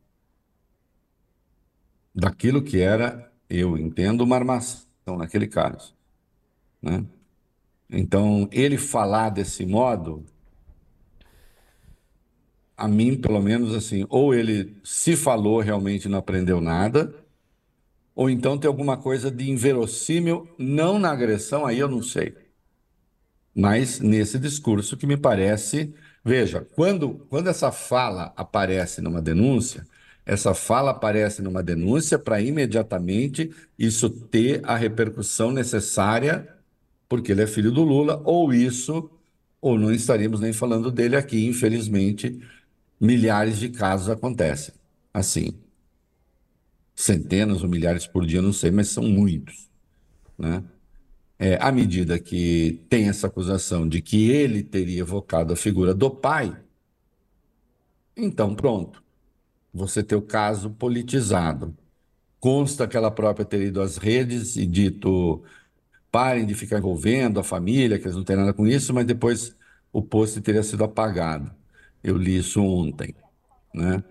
Speaker 3: daquilo que era, eu entendo, uma armação naquele caso, né? Então, ele falar desse modo, a mim, pelo menos, assim, ou ele se falou realmente e não aprendeu nada, ou então tem alguma coisa de inverossímil, não na agressão, aí eu não sei, mas nesse discurso que me parece. Veja, quando, quando essa fala aparece numa denúncia, essa fala aparece numa denúncia para imediatamente isso ter a repercussão necessária, porque ele é filho do Lula, ou isso, ou não estaríamos nem falando dele aqui, infelizmente, milhares de casos acontecem assim. Centenas ou milhares por dia, não sei, mas são muitos, né? É, à medida que tem essa acusação de que ele teria evocado a figura do pai, então pronto, você tem o caso politizado. Consta que ela própria ter ido às redes e dito: parem de ficar envolvendo a família, que eles não têm nada com isso, mas depois o post teria sido apagado. Eu li isso ontem, né?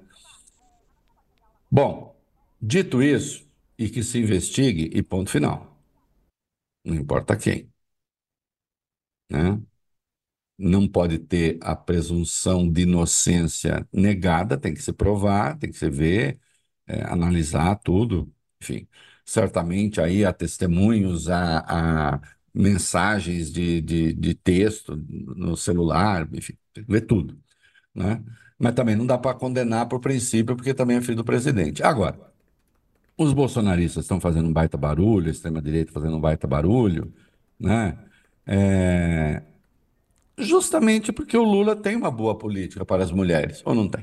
Speaker 3: Bom, dito isso, e que se investigue, e ponto final. Não importa quem, né? Não pode ter a presunção de inocência negada, tem que se provar, tem que se ver, é, analisar tudo, enfim. Certamente aí há testemunhos, há, há mensagens de, de, de texto no celular, enfim, tem que ver tudo, né? Mas também não dá para condenar por princípio, porque também é filho do presidente. Agora, os bolsonaristas estão fazendo um baita barulho, a extrema-direita fazendo um baita barulho, né? É, justamente porque o Lula tem uma boa política para as mulheres, ou não tem?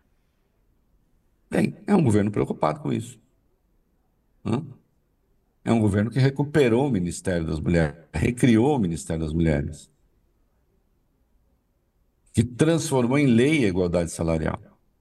Speaker 3: Tem. É um governo preocupado com isso, né? É um governo que recuperou o Ministério das Mulheres, recriou o Ministério das Mulheres, que transformou em lei a igualdade salarial,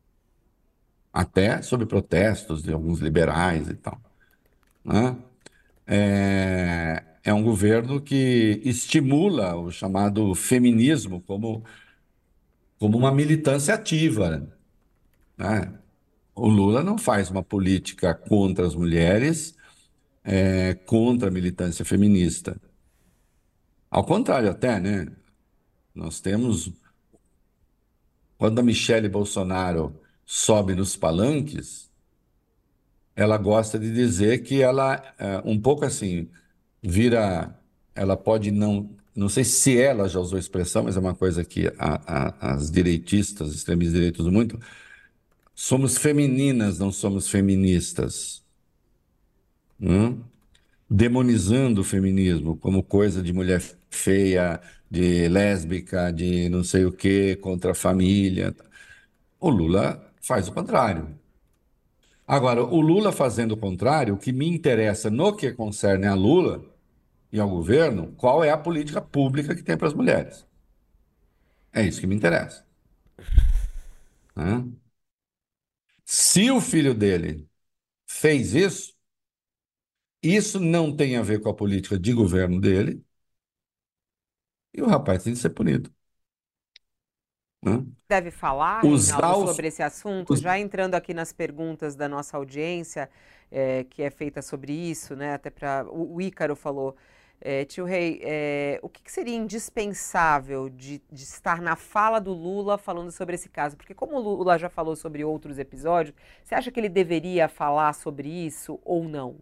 Speaker 3: até sob protestos de alguns liberais e tal, né? É, é um governo que estimula o chamado feminismo como, como uma militância ativa, né? O Lula não faz uma política contra as mulheres, é, contra a militância feminista. Ao contrário, até, né? Nós temos, quando a Michele Bolsonaro sobe nos palanques, ela gosta de dizer que ela, é, um pouco assim, vira, ela pode não, não sei se ela já usou a expressão, mas é uma coisa que a- a- as direitistas, extremistas direitos usam muito: somos femininas, não somos feministas, né? Demonizando o feminismo como coisa de mulher feia, de lésbica, de não sei o quê, contra a família. O Lula faz o contrário. Agora, o Lula fazendo o contrário, o que me interessa no que concerne a Lula e ao governo, qual é a política pública que tem para as mulheres? É isso que me interessa, né? Se o filho dele fez isso, isso não tem a ver com a política de governo dele, e o rapaz tem que ser punido. né?
Speaker 1: Deve falar,
Speaker 3: Usar
Speaker 1: Reinaldo,
Speaker 3: os,
Speaker 1: sobre esse assunto,
Speaker 3: os-
Speaker 1: já entrando aqui nas perguntas da nossa audiência, é, que é feita sobre isso, né? Até para o, o Ícaro falou, é, tio Rei, é, o que, que seria indispensável de, de estar na fala do Lula falando sobre esse caso? Porque como o Lula já falou sobre outros episódios, você acha que ele deveria falar sobre isso ou não?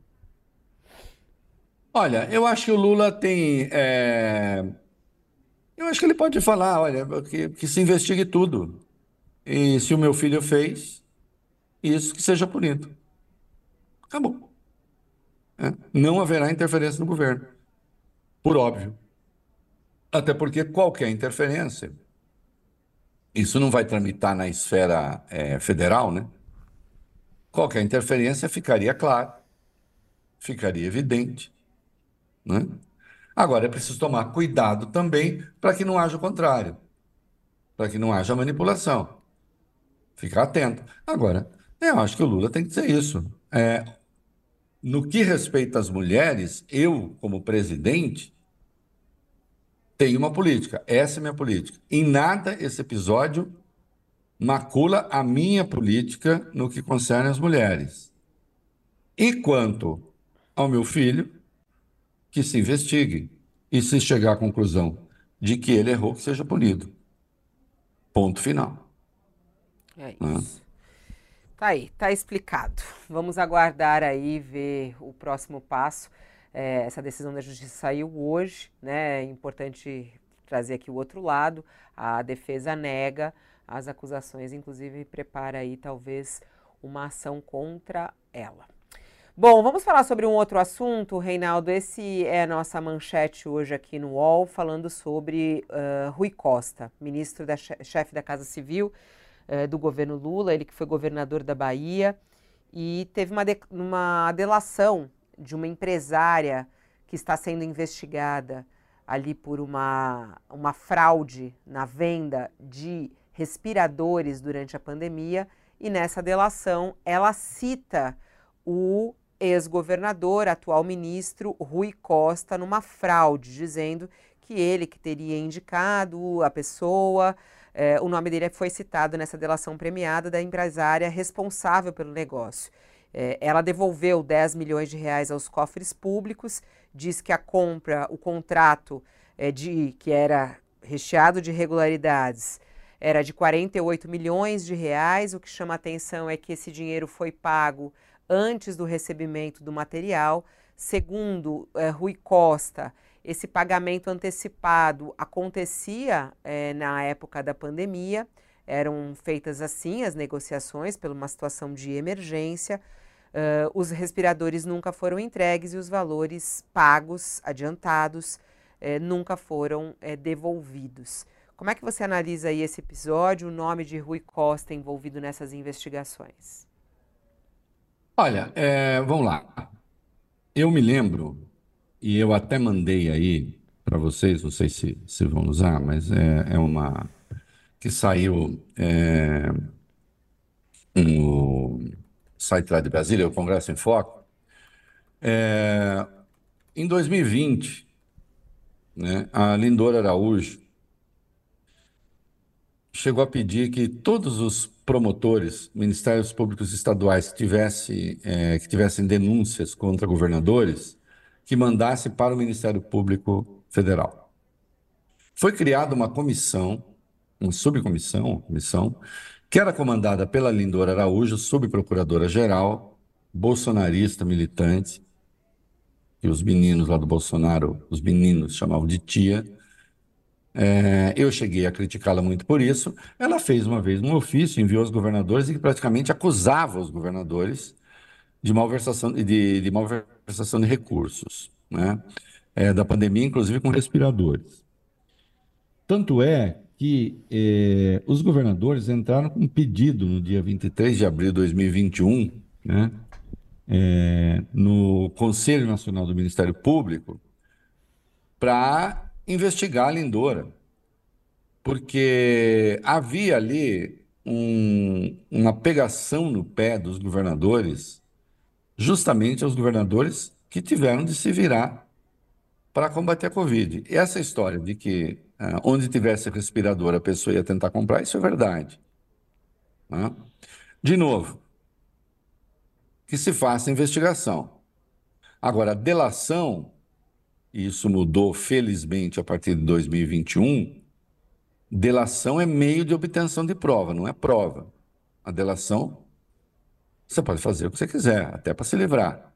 Speaker 3: Olha, eu acho que o Lula tem. é, Eu acho que ele pode falar, olha, que, que se investigue tudo. E se o meu filho fez, isso que seja punido. Acabou. Né? Não haverá interferência no governo, por óbvio. Até porque qualquer interferência, isso não vai tramitar na esfera é, federal, né? Qualquer interferência ficaria claro, ficaria evidente, né? Agora, é preciso tomar cuidado também para que não haja o contrário, para que não haja manipulação. Ficar atento. Agora, eu acho que o Lula tem que dizer isso. É, no que respeita às mulheres, eu, como presidente, tenho uma política. Essa é a minha política. Em nada esse episódio macula a minha política no que concerne as mulheres. E quanto ao meu filho, que se investigue. E se chegar à conclusão de que ele errou, que seja punido. Ponto final.
Speaker 1: É
Speaker 3: Né?
Speaker 1: isso. Tá aí, tá explicado. Vamos aguardar aí, ver o próximo passo. É, essa decisão da justiça saiu hoje, né? É importante trazer aqui o outro lado. A defesa nega as acusações, inclusive prepara aí talvez uma ação contra ela. Bom, vamos falar sobre um outro assunto, Reinaldo. Esse é a nossa manchete hoje aqui no U O L, falando sobre uh, Rui Costa, ministro da chefe da Casa Civil do governo Lula, ele que foi governador da Bahia, e teve uma, de, uma delação de uma empresária que está sendo investigada ali por uma, uma fraude na venda de respiradores durante a pandemia, e nessa delação ela cita o ex-governador, atual ministro Rui Costa, numa fraude, dizendo que ele que teria indicado a pessoa. É, o nome dele foi citado nessa delação premiada da empresária responsável pelo negócio. É, ela devolveu dez milhões de reais aos cofres públicos, diz que a compra, o contrato é, de, que era recheado de irregularidades, era de quarenta e oito milhões de reais. O que chama atenção é que esse dinheiro foi pago antes do recebimento do material. Segundo é, Rui Costa, esse pagamento antecipado acontecia é, na época da pandemia, eram feitas assim as negociações por uma situação de emergência, uh, os respiradores nunca foram entregues e os valores pagos, adiantados, eh, nunca foram eh, devolvidos. Como é que você analisa aí esse episódio, o nome de Rui Costa envolvido nessas investigações?
Speaker 3: Olha, é, vamos lá. Eu me lembro, e eu até mandei aí para vocês, não sei se, se vão usar, mas é, é uma que saiu é, no site lá de Brasília, o Congresso em Foco, é, em dois mil e vinte, né, a Lindora Araújo chegou a pedir que todos os promotores, ministérios públicos estaduais que, tivesse, é, que tivessem denúncias contra governadores, que mandasse para o Ministério Público Federal. Foi criada uma comissão, uma subcomissão, uma comissão, que era comandada pela Lindora Araújo, subprocuradora-geral, bolsonarista, militante, que os meninos lá do Bolsonaro, os meninos chamavam de tia. É, eu cheguei a criticá-la muito por isso. Ela fez uma vez um ofício, enviou aos governadores e que praticamente acusava os governadores de malversação de, de, malversação de recursos, né? É, da pandemia, inclusive com respiradores. Tanto é que eh, os governadores entraram com um pedido no dia vinte e três de abril de dois mil e vinte e um, né, eh, no Conselho Nacional do Ministério Público, para investigar a Lindora, porque havia ali um, uma pegação no pé dos governadores, justamente aos governadores que tiveram de se virar para combater a Covid. E essa história de que ah, onde tivesse respirador, a pessoa ia tentar comprar, isso é verdade. Né? De novo, que se faça investigação. Agora, delação, e isso mudou felizmente a partir de dois mil e vinte e um, delação é meio de obtenção de prova, não é prova. A delação, você pode fazer o que você quiser, até para se livrar.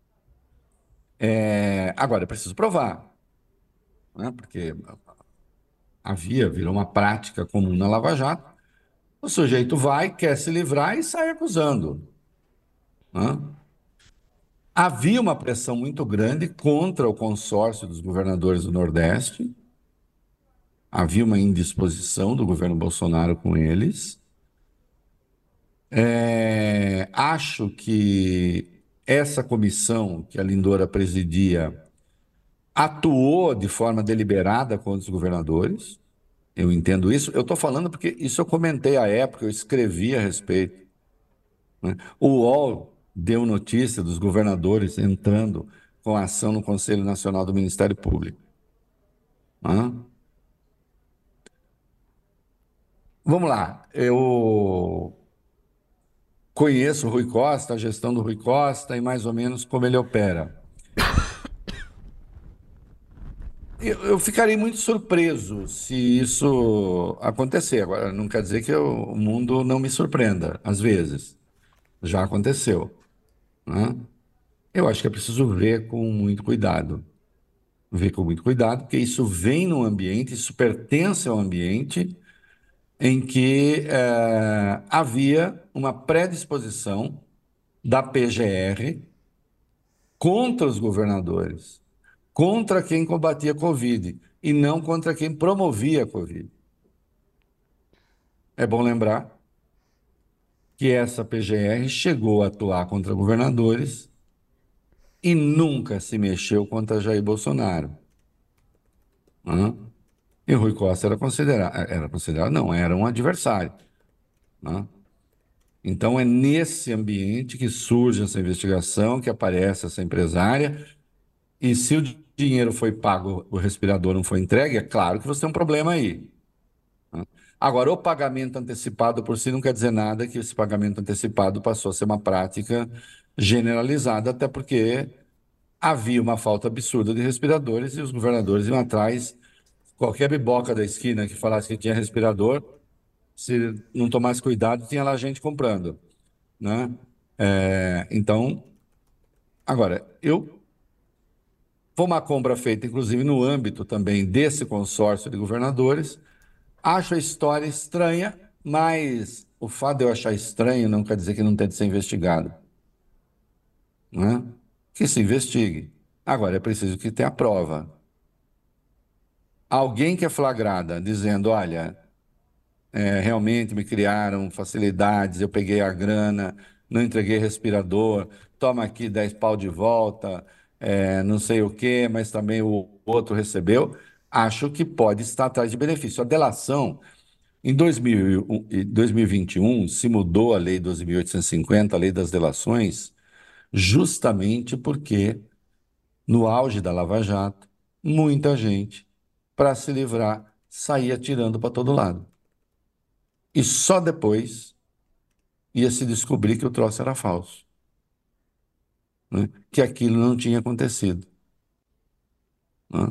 Speaker 3: É, agora, é preciso provar, né? Porque havia, virou uma prática comum na Lava Jato. O sujeito vai, quer se livrar e sai acusando. Né? Havia uma pressão muito grande contra o consórcio dos governadores do Nordeste. Havia uma indisposição do governo Bolsonaro com eles. É, acho que essa comissão que a Lindora presidia atuou de forma deliberada contra os governadores. Eu entendo isso. Eu estou falando porque isso eu comentei à época, eu escrevi a respeito. Né? O U O L deu notícia dos governadores entrando com ação no Conselho Nacional do Ministério Público. Né? Vamos lá, eu conheço o Rui Costa, a gestão do Rui Costa e mais ou menos como ele opera. Eu, eu ficarei muito surpreso se isso acontecer. Agora, não quer dizer que eu- o mundo não me surpreenda, às vezes. Já aconteceu. Né? Eu acho que é preciso ver com muito cuidado. Ver com muito cuidado, porque isso vem num ambiente, isso pertence ao ambiente em que eh, havia uma predisposição da P G R contra os governadores, contra quem combatia a Covid e não contra quem promovia a Covid. É bom lembrar que essa P G R chegou a atuar contra governadores e nunca se mexeu contra Jair Bolsonaro. Né? E Rui Costa era considerado, era considerado, não, era um adversário. Né? Então é nesse ambiente que surge essa investigação, que aparece essa empresária, e se o dinheiro foi pago, o respirador não foi entregue, é claro que você tem um problema aí. Né? Agora, o pagamento antecipado por si não quer dizer nada que esse pagamento antecipado passou a ser uma prática generalizada, até porque havia uma falta absurda de respiradores e os governadores iam atrás. Qualquer biboca da esquina que falasse que tinha respirador, se não tomasse cuidado, tinha lá gente comprando. Né? É, então, agora, eu foi uma compra feita, inclusive, no âmbito também desse consórcio de governadores. Acho a história estranha, mas o fato de eu achar estranho não quer dizer que não tenha de ser investigado. Né? Que se investigue. Agora, é preciso que tenha prova. Alguém que é flagrada dizendo, olha, é, realmente me criaram facilidades, eu peguei a grana, não entreguei respirador, toma aqui dez pau de volta, é, não sei o quê, mas também o outro recebeu, acho que pode estar atrás de benefício. A delação, em dois mil e um e dois mil e vinte e um, se mudou a Lei doze mil oitocentos e cinquenta, a Lei das Delações, justamente porque, no auge da Lava Jato, muita gente, para se livrar, saía tirando para todo lado. E só depois ia se descobrir que o troço era falso, né? Que aquilo não tinha acontecido. Né?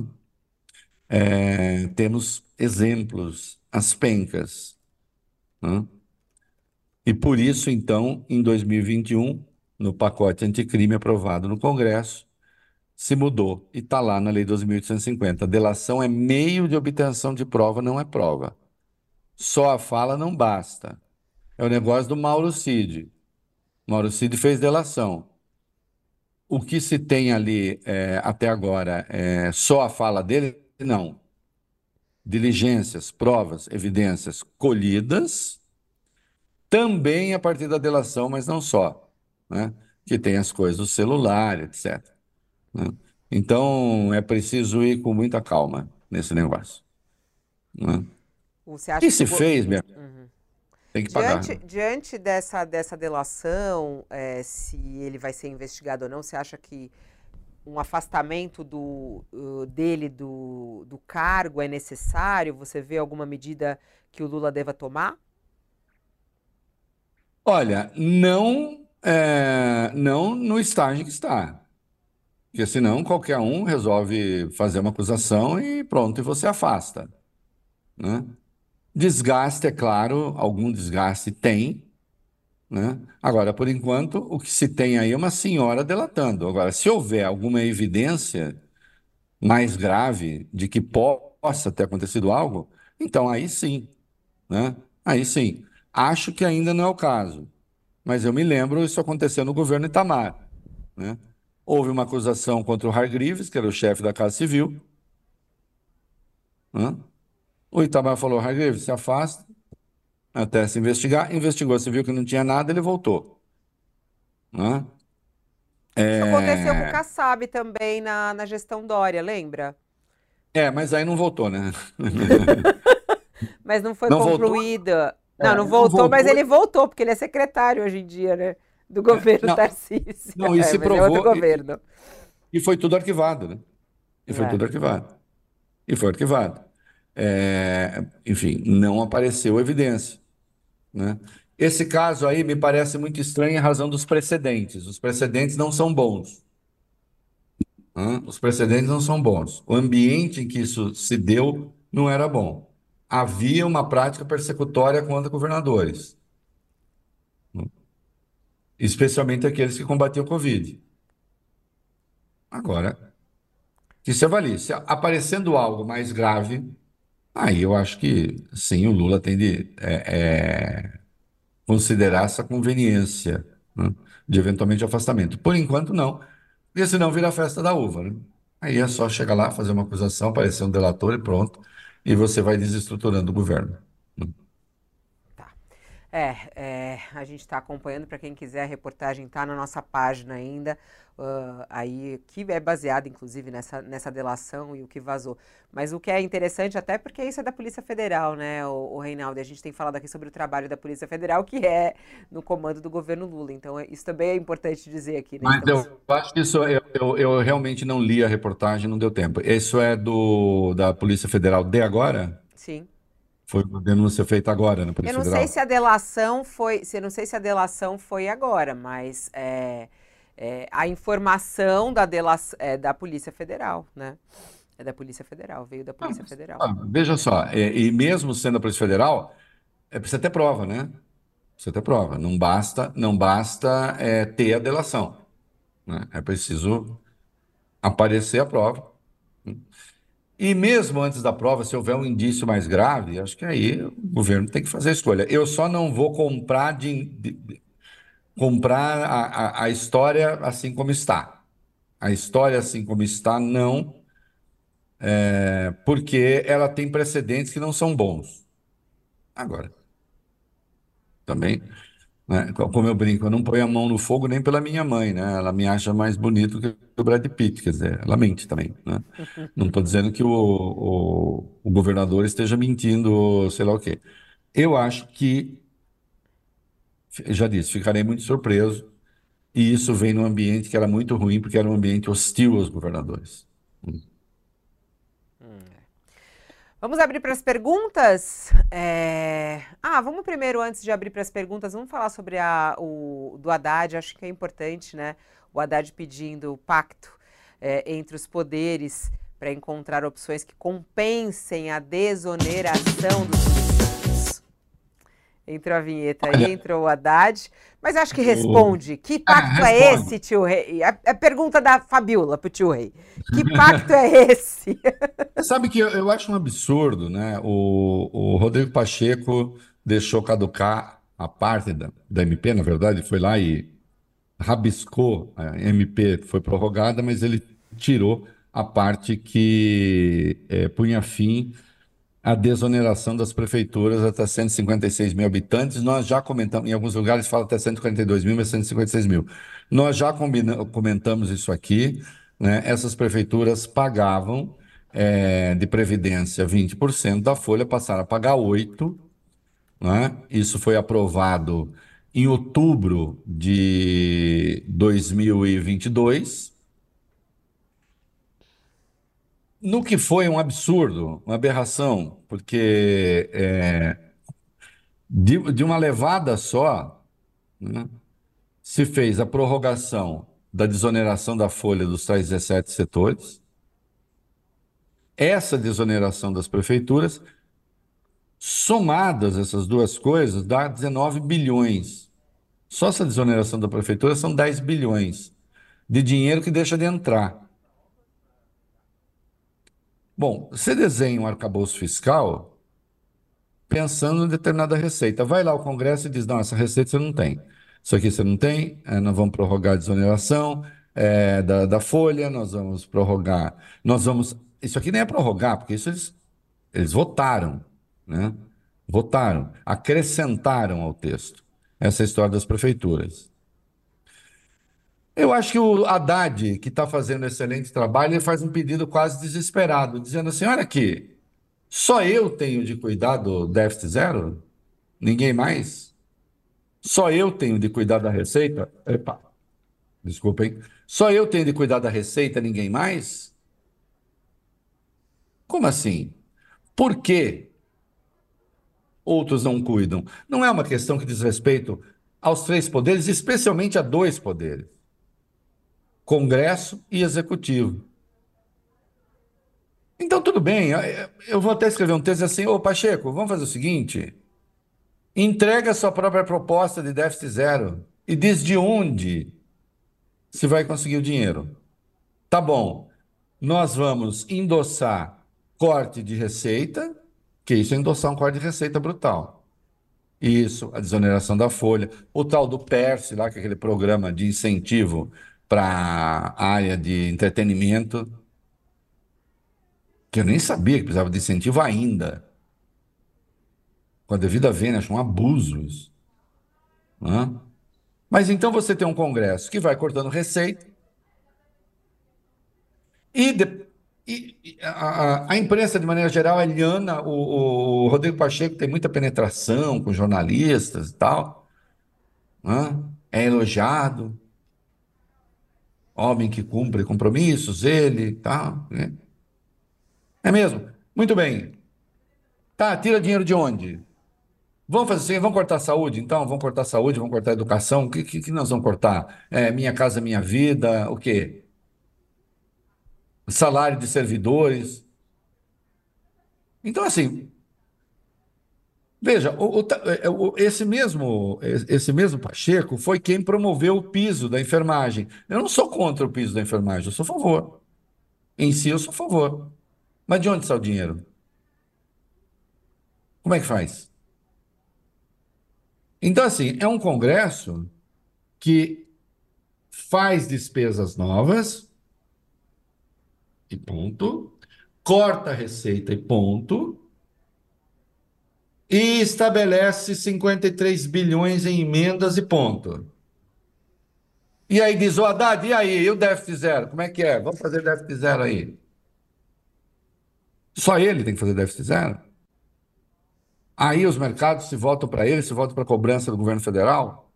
Speaker 3: É, temos exemplos, as pencas. Né? E por isso, então, em dois mil e vinte e um, no pacote anticrime aprovado no Congresso, se mudou e está lá na Lei doze mil oitocentos e cinquenta. Delação é meio de obtenção de prova, não é prova. Só a fala não basta. É o negócio do Mauro Cid. Mauro Cid fez delação. O que se tem ali é, até agora é só a fala dele? Não. Diligências, provas, evidências colhidas, também a partir da delação, mas não só, né? Que tem as coisas do celular, etcétera. Né? Então, é preciso ir com muita calma nesse negócio. Né?
Speaker 1: Você acha
Speaker 3: E
Speaker 1: que
Speaker 3: se
Speaker 1: o go-
Speaker 3: fez, minha,
Speaker 1: Uhum.
Speaker 3: tem que pagar.
Speaker 1: Diante, diante dessa, dessa delação, eh, se ele vai ser investigado ou não, você acha que um afastamento do, uh, dele do, do cargo é necessário? Você vê alguma medida que o Lula deva tomar?
Speaker 3: Olha, não, é, não no estágio que está. Porque senão qualquer um resolve fazer uma acusação e pronto, e você afasta, né? Desgaste, é claro, algum desgaste tem, né? Agora, por enquanto, o que se tem aí é uma senhora delatando. Agora, se houver alguma evidência mais grave de que po- possa ter acontecido algo, então aí sim, né? Aí sim. Acho que ainda não é o caso, mas eu me lembro isso aconteceu no governo Itamar, né? Houve uma acusação contra o Hargreaves, que era o chefe da Casa Civil, né? O Itamar falou: Hargreaves, se afasta até se investigar. Investigou, se viu que não tinha nada, ele voltou, né?
Speaker 1: Isso aconteceu com o
Speaker 3: É,
Speaker 1: Kassab também na, na gestão Dória, lembra?
Speaker 3: é, mas aí não voltou, né?
Speaker 1: Mas não foi
Speaker 3: Não voltou,
Speaker 1: concluída. Não,
Speaker 3: é,
Speaker 1: não
Speaker 3: não
Speaker 1: voltou, mas
Speaker 3: voltou.
Speaker 1: ele voltou, porque ele é secretário hoje em dia, né? Do
Speaker 3: É,
Speaker 1: governo
Speaker 3: não,
Speaker 1: Tarcísio.
Speaker 3: não, e
Speaker 1: É,
Speaker 3: se
Speaker 1: mas é outro
Speaker 3: provou, e,
Speaker 1: governo.
Speaker 3: e foi tudo arquivado, né? E foi
Speaker 1: É.
Speaker 3: tudo arquivado. E foi arquivado. É, enfim, não apareceu evidência, né? Esse caso aí me parece muito estranho em razão dos precedentes. Os precedentes não são bons, né? Os precedentes não são bons. O ambiente em que isso se deu não era bom. Havia uma prática persecutória contra governadores, especialmente aqueles que combatiam o Covid. Agora, que se avalie, se aparecendo algo mais grave, aí eu acho que sim, o Lula tem de é, é, considerar essa conveniência, né, de eventualmente afastamento. Por enquanto, não, porque senão vira a festa da uva, né? Aí é só chegar lá, fazer uma acusação, aparecer um delator e pronto, e você vai desestruturando o governo, né?
Speaker 1: Tá. É, é, a gente está acompanhando, para quem quiser, a reportagem está na nossa página ainda, uh, aí, que é baseada, inclusive, nessa, nessa delação e o que vazou. Mas o que é interessante, até porque isso é da Polícia Federal, né, o, o Reinaldo, e a gente tem falado aqui sobre o trabalho da Polícia Federal, que é no comando do governo Lula, então é- isso também é importante dizer aqui, né,
Speaker 3: Mas
Speaker 1: estamos...
Speaker 3: eu acho que isso, eu, eu, eu realmente não li a reportagem, não deu tempo. Isso é do da Polícia Federal de agora?
Speaker 1: Sim.
Speaker 3: Foi uma denúncia feita agora na
Speaker 1: Eu
Speaker 3: Polícia
Speaker 1: não sei se a
Speaker 3: Federal?
Speaker 1: delação foi, se eu não sei se a delação foi agora, mas é, é, a informação da, dela, é, da Polícia Federal, né? É da Polícia Federal, veio da
Speaker 3: Não,
Speaker 1: Polícia
Speaker 3: mas,
Speaker 1: Federal.
Speaker 3: ah, veja só, é, e mesmo sendo a Polícia Federal, é precisa ter prova, né? Precisa ter prova. Não basta, não basta é, ter a delação, né? É preciso aparecer a prova. E mesmo antes da prova, se houver um indício mais grave, acho que aí o governo tem que fazer a escolha. Eu só não vou comprar de, de- de- comprar a, a, a história assim como está. A história assim como está, não, é, porque ela tem precedentes que não são bons. Agora, também, né, como eu brinco, eu não ponho a mão no fogo nem pela minha mãe, né? Ela me acha mais bonito que o Brad Pitt, quer dizer, ela mente também, né? Não estou dizendo que o, o, o governador esteja mentindo, ou sei lá o quê. Eu acho que, já disse, ficarei muito surpreso, e isso vem num ambiente que era muito ruim, porque era um ambiente hostil aos governadores.
Speaker 1: Vamos abrir para as perguntas? É... Ah, vamos primeiro, antes de abrir para as perguntas, vamos falar sobre a, o do Haddad, acho que é importante, né? O Haddad pedindo o pacto é, entre os poderes para encontrar opções que compensem a desoneração dos municípios. Entrou a vinheta aí,
Speaker 3: Olha,
Speaker 1: entrou o Haddad, mas acho que
Speaker 3: o...
Speaker 1: responde. Que
Speaker 3: Ah,
Speaker 1: pacto é
Speaker 3: responde.
Speaker 1: esse, tio Rei? A, a pergunta da Fabiola pro tio Rei. Que pacto é esse?
Speaker 3: Sabe que eu, eu acho um absurdo, né? O, o Rodrigo Pacheco deixou caducar a parte da, da M P, na verdade, foi lá e rabiscou a M P, foi prorrogada, mas ele tirou a parte que eh, punha fim à desoneração das prefeituras até cento e cinquenta e seis mil habitantes. Nós já comentamos, em alguns lugares fala até cento e quarenta e dois mil, mas cento e cinquenta e seis mil. Nós já combina- comentamos isso aqui, né? Essas prefeituras pagavam eh, de previdência vinte por cento da folha, passaram a pagar oito por cento, né? Isso foi aprovado em outubro de dois mil e vinte e dois, no que foi um absurdo, uma aberração, porque é, de, de uma levada só, né, se fez a prorrogação da desoneração da folha dos tais dezessete setores, essa desoneração das prefeituras, somadas essas duas coisas, dá dezenove bilhões. Só essa desoneração da prefeitura são dez bilhões de dinheiro que deixa de entrar. Bom, você desenha um arcabouço fiscal pensando em determinada receita. Vai lá ao Congresso e diz: não, essa receita você não tem. Isso aqui você não tem, eh, nós vamos prorrogar a desoneração eh, da, da folha, nós vamos prorrogar, nós vamos. Isso aqui nem é prorrogar, porque isso eles, eles votaram, né? Votaram, acrescentaram ao texto essa história das prefeituras. Eu acho que o Haddad, que está fazendo um excelente trabalho, ele faz um pedido quase desesperado, dizendo assim: olha aqui, só eu tenho de cuidar do déficit zero? Ninguém mais? Só eu tenho de cuidar da receita? Epa, desculpem. Só eu tenho de cuidar da receita, ninguém mais? Como assim? Por que outros não cuidam? Não é uma questão que diz respeito aos três poderes, especialmente a dois poderes: Congresso e Executivo. Então, tudo bem, eu- eu vou até escrever um texto assim: ô Pacheco, vamos fazer o seguinte, entrega a sua própria proposta de déficit zero e diz de onde se vai conseguir o dinheiro. Tá bom, nós vamos endossar corte de receita, que isso é endossar um corte de receita brutal. Isso, a desoneração da folha, o tal do PERSE, lá, que é aquele programa de incentivo para a área de entretenimento, que eu nem sabia que precisava de incentivo ainda. Com a devida vênia, acho um abuso isso, né? Mas então você tem um Congresso que vai cortando receita e, de- e- e a, a- a imprensa, de maneira geral, aliana. O, o Rodrigo Pacheco tem muita penetração com jornalistas e tal, né? É elogiado, homem que cumpre compromissos, ele e tal, né? É mesmo? Muito bem. Tá, tira dinheiro de onde? Vamos fazer assim, vamos cortar a saúde, então? Vamos cortar a saúde, vamos cortar a educação. O que, que, que nós vamos cortar? É, Minha Casa Minha Vida, o quê? Salário de servidores. Então, assim, veja, o- o ta- é, o- esse mesmo, esse mesmo Pacheco foi quem promoveu o piso da enfermagem. Eu não sou contra o piso da enfermagem, eu sou a favor. Em si, eu sou a favor. Mas de onde está o dinheiro? Como é que faz? Então, assim, é um Congresso que faz despesas novas e ponto, corta a receita e ponto, e estabelece cinquenta e três bilhões em emendas e ponto. E aí diz: ô Haddad, e aí, e o déficit zero? Como é que é? Vamos fazer déficit zero aí. Só ele tem que fazer déficit zero? Aí os mercados se voltam para ele, se voltam para a cobrança do governo federal?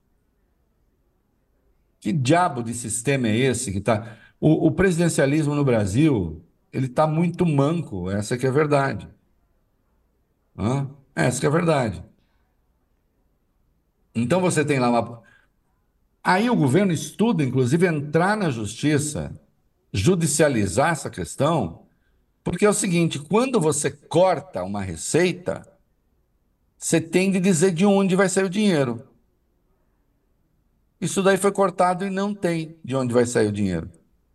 Speaker 3: Que diabo de sistema é esse que está... O, o presidencialismo no Brasil, ele está muito manco, essa que é a verdade. Hã? Essa que é a verdade. Então você tem lá uma... Aí o governo estuda, inclusive, entrar na justiça, judicializar essa questão, porque é o seguinte: quando você corta uma receita, você tem de dizer de onde vai sair o dinheiro. Isso daí foi cortado e não tem de onde vai sair o dinheiro.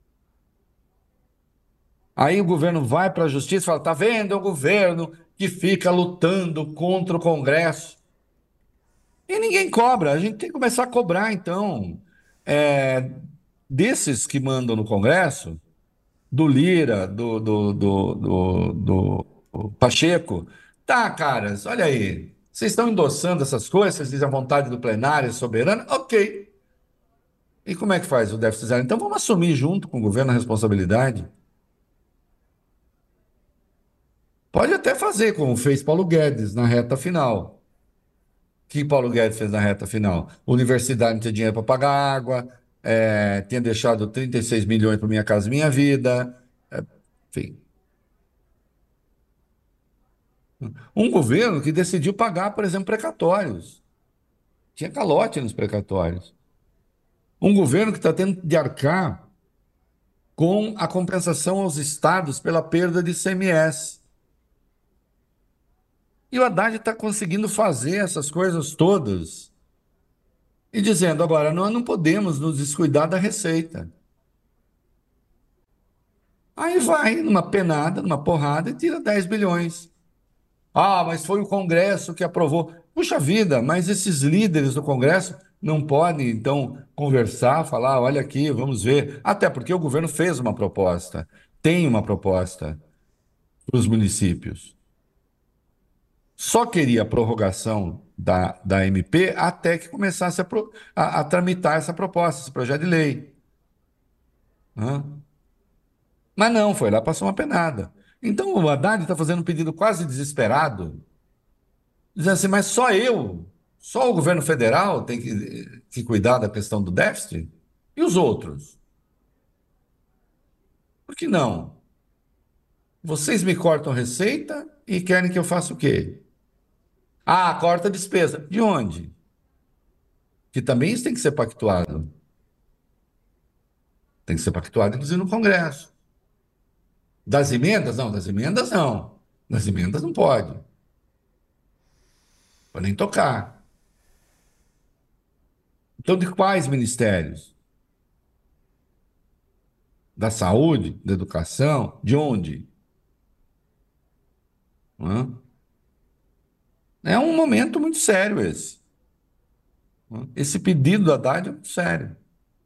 Speaker 3: Aí o governo vai para a justiça e fala: tá vendo? É o governo que fica lutando contra o Congresso. E ninguém cobra. A gente tem que começar a cobrar, então, é, desses que mandam no Congresso, do Lira, do, do, do, do, do Pacheco. Tá, caras, olha aí. Vocês estão endossando essas coisas, vocês dizem a vontade do plenário é soberana? Ok. E como é que faz o déficit zero? Então vamos assumir junto com o governo a responsabilidade. Pode até fazer, como fez Paulo Guedes na reta final. O que Paulo Guedes fez na reta final? Universidade não tinha dinheiro para pagar água, eh, tinha deixado trinta e seis milhões para Minha Casa Minha Vida, eh, enfim. Um governo que decidiu pagar, por exemplo, precatórios. Tinha calote nos precatórios. Um governo que está tendo de arcar com a compensação aos estados pela perda de I C M S. E o Haddad está conseguindo fazer essas coisas todas e dizendo agora, nós não podemos nos descuidar da receita. Aí vai numa penada, numa porrada e tira dez bilhões. Ah, mas foi o Congresso que aprovou. Puxa vida, mas esses líderes do Congresso não podem, então, conversar, falar, olha aqui, vamos ver. Até porque o governo fez uma proposta, tem uma proposta para os municípios. Só queria a prorrogação da, da M P até que começasse a, pro- a- a tramitar essa proposta, esse projeto de lei. Né? Mas não, foi lá, passou uma penada. Então o Haddad está fazendo um pedido quase desesperado, dizendo assim, mas só eu, só o governo federal tem que, que cuidar da questão do déficit? E os outros? Por que não? Vocês me cortam receita e querem que eu faça o quê? Ah, corta a despesa. De onde? Que também isso tem que ser pactuado. Tem que ser pactuado, inclusive, no Congresso. Das emendas? Não, das emendas não. Das emendas não pode. Pode nem tocar. Então, de quais ministérios? Da saúde? Da educação? De onde? Hã? É um momento muito sério esse. Hã? Esse pedido do Haddad é muito sério.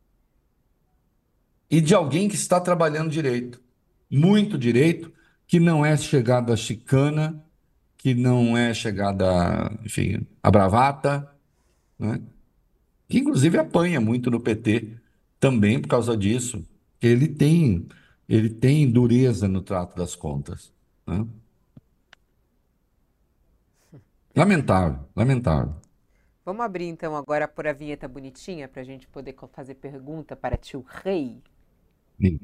Speaker 3: E de alguém que está trabalhando direito. Muito direito, que não é chegada à chicana, que não é chegada, enfim, à bravata, né? Que inclusive apanha muito no P T também por causa disso. Ele tem, ele tem dureza no trato das contas, né? Lamentável, lamentável.
Speaker 1: Vamos abrir então agora por a vinheta bonitinha para a gente poder co- fazer pergunta para tio Rei.
Speaker 3: Sim.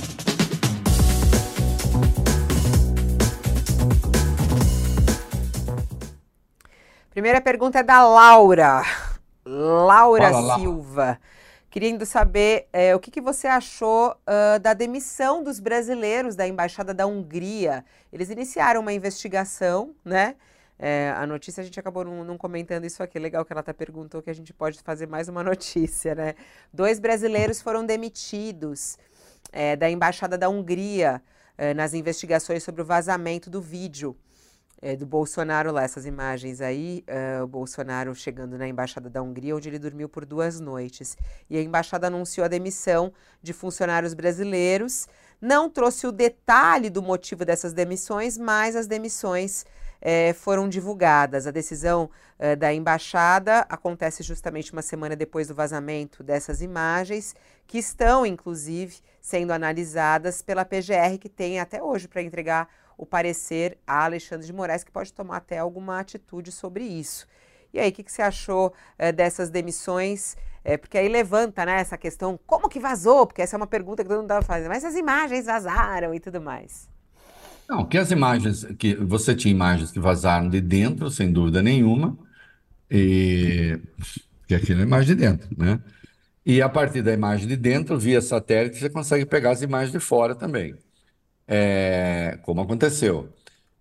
Speaker 1: Primeira pergunta é da Laura. Laura
Speaker 3: Fala lá.
Speaker 1: Silva. Querendo saber eh, o que, que você achou ah, da demissão dos brasileiros da Embaixada da Hungria. Eles iniciaram uma investigação, né? Eh, a notícia a gente acabou não, não comentando isso aqui. Legal que ela até perguntou que a gente pode fazer mais uma notícia, né? Dois brasileiros foram demitidos eh, da Embaixada da Hungria eh, nas investigações sobre o vazamento do vídeo é, do Bolsonaro lá, essas imagens aí, uh, o Bolsonaro chegando na Embaixada da Hungria, onde ele dormiu por duas noites. E a Embaixada anunciou a demissão de funcionários brasileiros, não trouxe o detalhe do motivo dessas demissões, mas as demissões é, foram divulgadas. A decisão é, da Embaixada acontece justamente uma semana depois do vazamento dessas imagens, que estão, inclusive, sendo analisadas pela P G R, que tem até hoje para entregar o parecer a Alexandre de Moraes, que pode tomar até alguma atitude sobre isso. E aí, o que, que você achou é, dessas demissões? É, porque aí levanta, né, essa questão, como que vazou? Porque essa é uma pergunta que todo mundo estava fazendo. Mas as imagens vazaram e tudo mais.
Speaker 3: Não, que as imagens, que você tinha imagens que vazaram de dentro, sem dúvida nenhuma, e que aquilo é imagem de dentro, né? E a partir da imagem de dentro, via satélite, você consegue pegar as imagens de fora também. É, como aconteceu.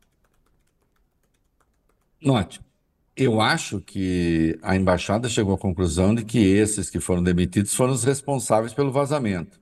Speaker 3: Note, eu acho que a embaixada chegou à conclusão de que esses que foram demitidos foram os responsáveis pelo vazamento.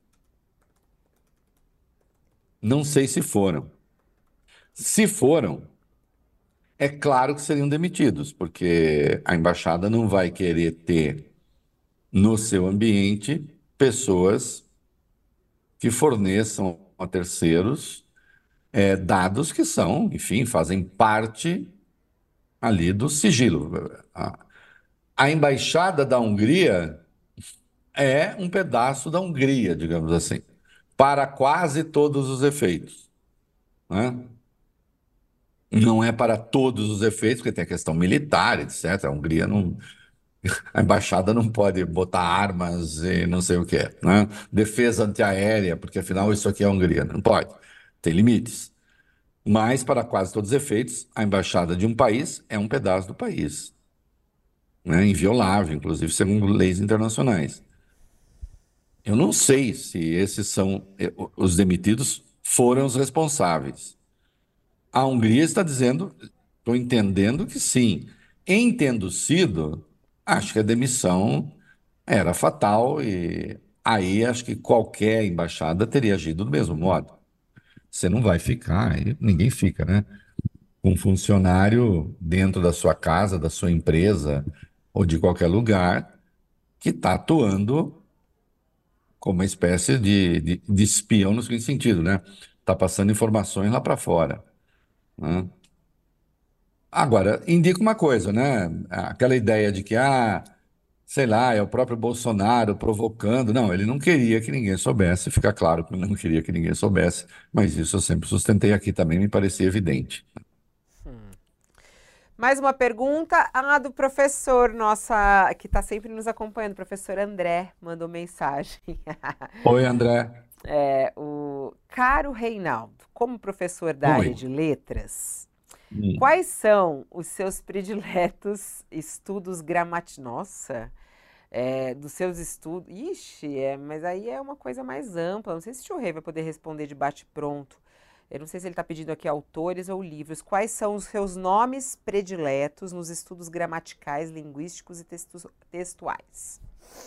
Speaker 3: Não sei se foram. Se foram, é claro que seriam demitidos, porque a embaixada não vai querer ter no seu ambiente pessoas que forneçam a terceiros é, dados que são, enfim, fazem parte ali do sigilo. A, a embaixada da Hungria é um pedaço da Hungria, digamos assim, para quase todos os efeitos, né? Não é para todos os efeitos, porque tem a questão militar, etcétera. A Hungria não, a embaixada não pode botar armas e não sei o que, né? Defesa antiaérea, porque afinal isso aqui é a Hungria, não pode. Tem limites. Mas, para quase todos os efeitos, a embaixada de um país é um pedaço do país, né? Inviolável, inclusive, segundo leis internacionais. Eu não sei se esses são eh, os demitidos foram os responsáveis. A Hungria está dizendo, estou entendendo que sim. Em tendo sido, acho que a demissão era fatal e aí acho que qualquer embaixada teria agido do mesmo modo. Você não vai ficar, aí ninguém fica, né? Um funcionário dentro da sua casa, da sua empresa ou de qualquer lugar que está atuando como uma espécie de, de, de espião no seguinte sentido, né? Está passando informações lá para fora, né? Agora, indica uma coisa, né? Aquela ideia de que, ah, sei lá, é o próprio Bolsonaro provocando. Não, ele não queria que ninguém soubesse, fica claro que ele não queria que ninguém soubesse, mas isso eu sempre sustentei aqui também, me parecia evidente.
Speaker 1: Mais uma pergunta, a do professor, nossa, que está sempre nos acompanhando, o professor André, mandou mensagem.
Speaker 3: Oi, André.
Speaker 1: É, o caro Reinaldo, como professor da
Speaker 3: Oi.
Speaker 1: área de letras,
Speaker 3: Hum.
Speaker 1: quais são os seus prediletos estudos gramaticais? Nossa, é, dos seus estudos. Ixi, é, mas aí é uma coisa mais ampla. Não sei se o tio Rei vai poder responder de bate-pronto. Eu não sei se ele está pedindo aqui autores ou livros. Quais são os seus nomes prediletos nos estudos gramaticais, linguísticos e textu- textuais?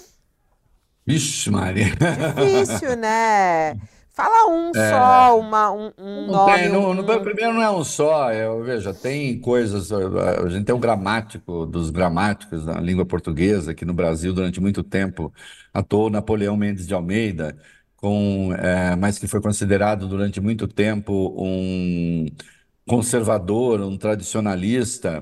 Speaker 3: Vixe, Maria.
Speaker 1: Difícil, né? Fala um
Speaker 3: É,
Speaker 1: só, uma, um, um
Speaker 3: não tem,
Speaker 1: nome,
Speaker 3: não, não-
Speaker 1: um.
Speaker 3: primeiro não é um só, eu, veja, tem coisas, a a gente tem o gramático dos gramáticos da língua portuguesa, que no Brasil durante muito tempo atuou Napoleão Mendes de Almeida, com, é, mas que foi considerado durante muito tempo um conservador, um tradicionalista.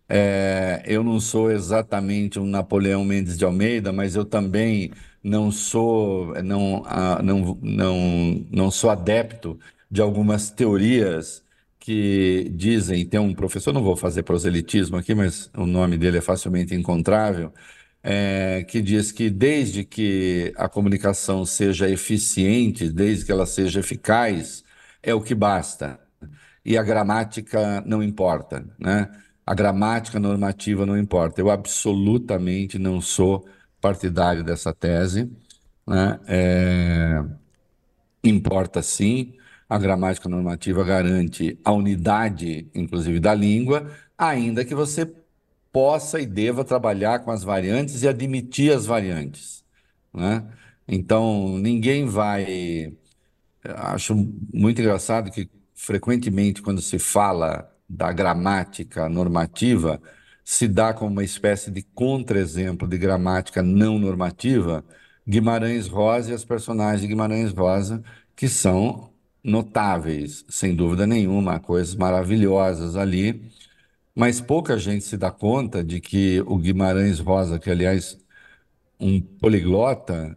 Speaker 3: É, eu não sou exatamente um Napoleão Mendes de Almeida, mas eu também não sou, não, ah, não, não, não sou adepto de algumas teorias que dizem, tem um professor, não vou fazer proselitismo aqui, mas o nome dele é facilmente encontrável, é, que diz que desde que a comunicação seja eficiente, desde que ela seja eficaz, é o que basta. E a gramática não importa, né? A gramática normativa não importa. Eu absolutamente não sou partidário dessa tese, né? É, importa sim, a gramática normativa garante a unidade, inclusive, da língua, ainda que você possa e deva trabalhar com as variantes e admitir as variantes, né? Então, ninguém vai. Acho muito engraçado que, frequentemente, quando se fala da gramática normativa, se dá como uma espécie de contra-exemplo de gramática não normativa Guimarães Rosa e as personagens de Guimarães Rosa, que são notáveis, sem dúvida nenhuma, há coisas maravilhosas ali, mas pouca gente se dá conta de que o Guimarães Rosa, que aliás um poliglota,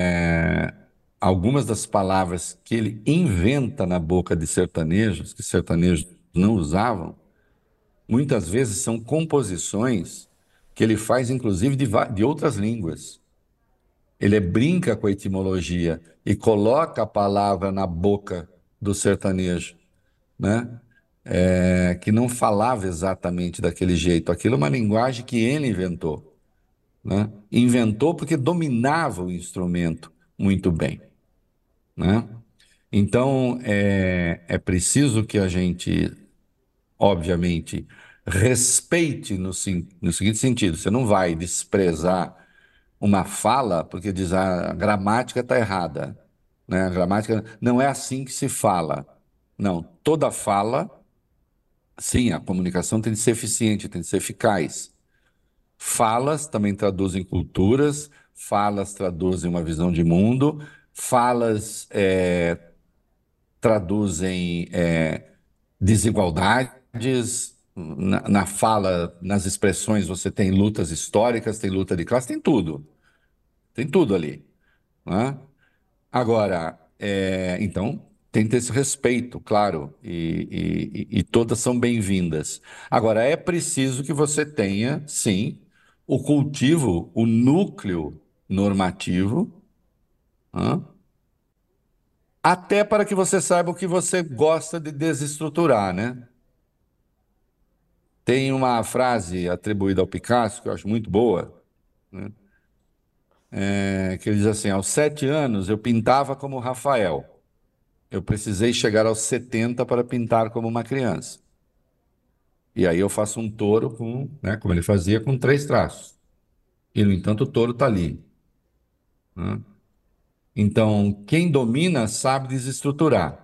Speaker 3: é, algumas das palavras que ele inventa na boca de sertanejos, que sertanejos não usavam, muitas vezes são composições que ele faz, inclusive, de, va- de outras línguas. Ele brinca com a etimologia e coloca a palavra na boca do sertanejo, né? É, que não falava exatamente daquele jeito. Aquilo é uma linguagem que ele inventou, né? Inventou porque dominava o instrumento muito bem, né? Então, é, é preciso que a gente, obviamente, respeite no, sim- no seguinte sentido: você não vai desprezar uma fala porque diz "Ah, a gramática está errada, né? A gramática não é assim que se fala. Não, toda fala, sim, a comunicação tem de ser eficiente, tem de ser eficaz. Falas também traduzem culturas, falas traduzem uma visão de mundo, falas é, traduzem é, desigualdades. Na, na fala, nas expressões, você tem lutas históricas, tem luta de classe, tem tudo. Tem tudo ali, né? Agora, é, então, tem que ter esse respeito, claro, e, e- e todas são bem-vindas. Agora, é preciso que você tenha, sim, o cultivo, o núcleo normativo, hã? Até para que você saiba o que você gosta de desestruturar, né? Tem uma frase atribuída ao Picasso que eu acho muito boa, né? É, que ele diz assim: aos sete anos eu pintava como Rafael. Eu precisei chegar aos setenta para pintar como uma criança. E aí eu faço um touro com, né, como ele fazia, com três traços. E, no entanto, o touro está ali, né? Então, quem domina sabe desestruturar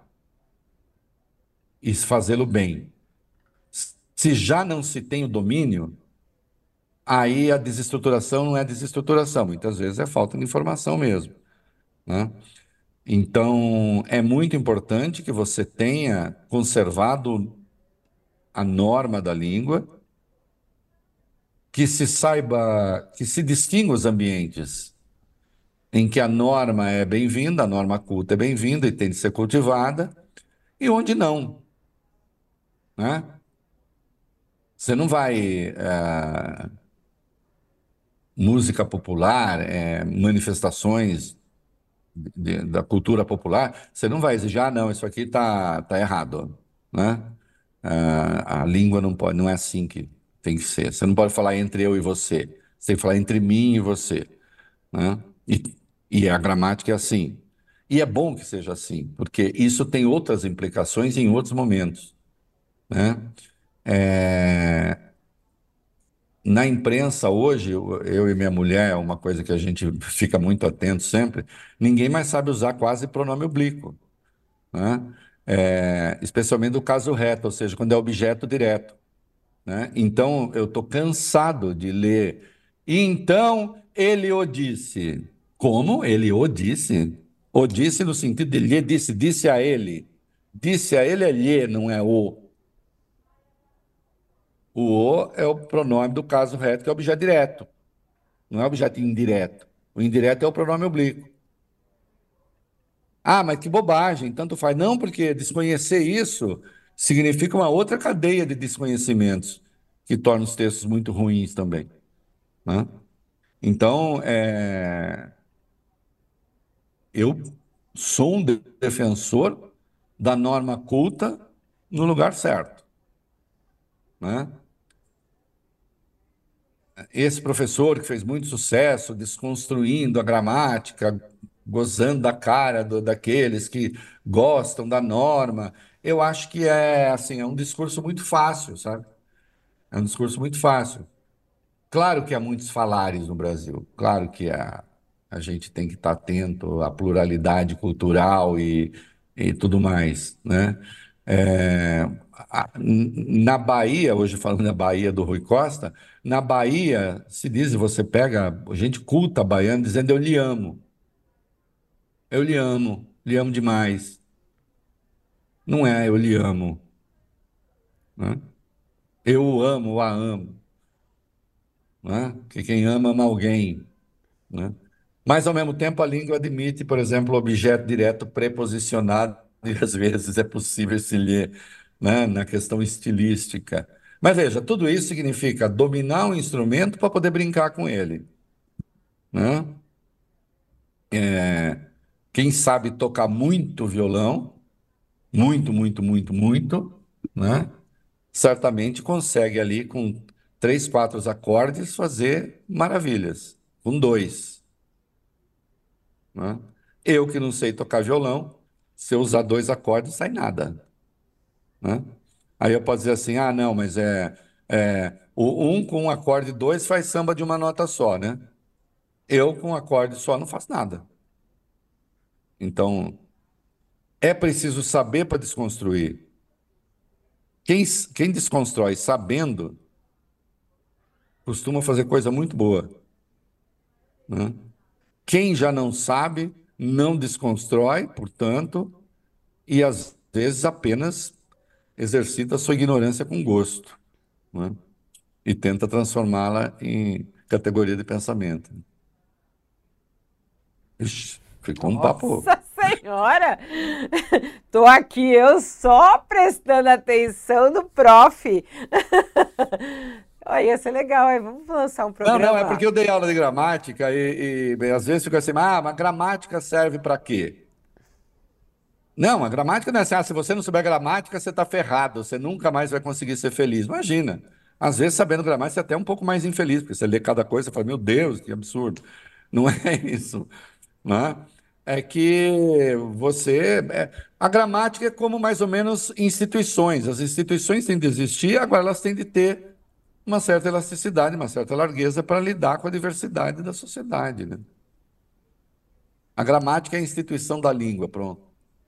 Speaker 3: e fazê-lo bem. Se já não se tem o domínio, aí a desestruturação não é desestruturação, muitas vezes é falta de informação mesmo, né? Então, é muito importante que você tenha conservado a norma da língua, que se saiba, que se distinga os ambientes em que a norma é bem-vinda, a norma culta é bem-vinda e tem de ser cultivada, e onde não, né? Você não vai, eh, música popular, eh, manifestações de- da cultura popular, você não vai exigir, ah, não, isso aqui tá, tá errado, né? Ah, a língua não pode, não é assim que tem que ser. Você não pode falar entre eu e você. Você tem que falar entre mim e você, né? E, e a gramática é assim. E é bom que seja assim, porque isso tem outras implicações em outros momentos, né? É, na imprensa hoje, eu eu e minha mulher, é uma coisa que a gente fica muito atento sempre, ninguém mais sabe usar quase pronome oblíquo, né? É, especialmente no caso reto, ou seja, quando é objeto direto, né? Então, eu estou cansado de ler. E então ele o disse. Como? Ele o disse? O disse no sentido de lhe disse, disse a ele. Disse a ele é lhe, não é o. O o é o pronome do caso reto, que é objeto direto, não é objeto indireto. O indireto é o pronome oblíquo. Ah, mas que bobagem, tanto faz. Não, porque desconhecer isso significa uma outra cadeia de desconhecimentos que torna os textos muito ruins também, né? Então, é, eu sou um de- defensor da norma culta no lugar certo, né? Esse professor que fez muito sucesso desconstruindo a gramática, gozando da cara do- daqueles que gostam da norma, eu acho que é assim, é um discurso muito fácil, sabe? É um discurso muito fácil. Claro que há muitos falares no Brasil, claro que há, a gente tem que estar atento à pluralidade cultural e, e tudo mais, né? É, a- n- na Bahia, hoje falando da Bahia do Rui Costa, na Bahia se diz, você pega gente culta baiana dizendo eu lhe amo, eu lhe amo, lhe amo demais. Não é eu lhe amo, né? Eu o amo, a amo, né? Que quem ama ama alguém, né? Mas, ao mesmo tempo, a língua admite, por exemplo, objeto direto preposicionado, e às vezes é possível se ler, né, na questão estilística. Mas veja, tudo isso significa dominar um instrumento para poder brincar com ele, né? Quem sabe tocar muito violão, muito, muito, muito, muito, né? Certamente consegue ali com três, quatro acordes fazer maravilhas, com dois, né? Eu que não sei tocar violão, se eu usar dois acordes, sai nada, né? Aí eu posso dizer assim, ah, não, mas é, é o um com um acorde dois faz samba de uma nota só, né? Eu com um acorde só não faço nada. Então, é preciso saber para desconstruir. Quem, quem desconstrói sabendo costuma fazer coisa muito boa, né? Quem já não sabe, não desconstrói, portanto, e às vezes apenas exercita sua ignorância com gosto, né? E tenta transformá-la em categoria de pensamento. Ixi, ficou um papo.
Speaker 1: Nossa Senhora! Tô aqui eu só prestando atenção no prof. Olha, ia ser legal, aí vamos lançar um
Speaker 3: Não, não, é
Speaker 1: programa.
Speaker 3: porque eu dei aula de gramática e, e, bem, às vezes fica assim, ah, mas gramática serve para quê? Não, a gramática não é assim, ah, se você não souber gramática, você está ferrado, você nunca mais vai conseguir ser feliz. Imagina, às vezes sabendo gramática você é até um pouco mais infeliz, porque você lê cada coisa e fala, meu Deus, que absurdo. Não é isso, né? É que você... é- a gramática é como mais ou menos instituições. As instituições têm de existir, agora elas têm de ter uma certa elasticidade, uma certa largueza para lidar com a diversidade da sociedade, né? A gramática é a instituição da língua, pronto.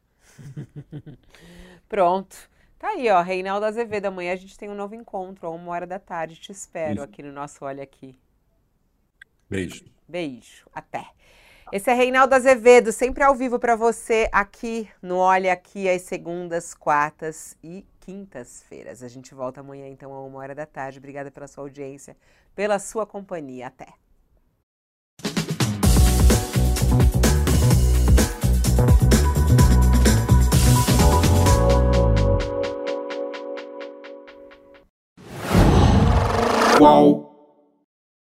Speaker 1: Pronto. Tá aí, ó, Reinaldo Azevedo. Amanhã a gente tem um novo encontro, a uma hora da tarde. Te espero
Speaker 3: Isso.
Speaker 1: aqui no nosso Olha Aqui.
Speaker 3: Beijo.
Speaker 1: Beijo. Até. Esse é Reinaldo Azevedo, sempre ao vivo para você aqui no Olha Aqui, às segundas, quartas e quintas-feiras. A gente volta amanhã, então, a uma hora da tarde. Obrigada pela sua audiência, pela sua companhia. Até.
Speaker 5: Qual?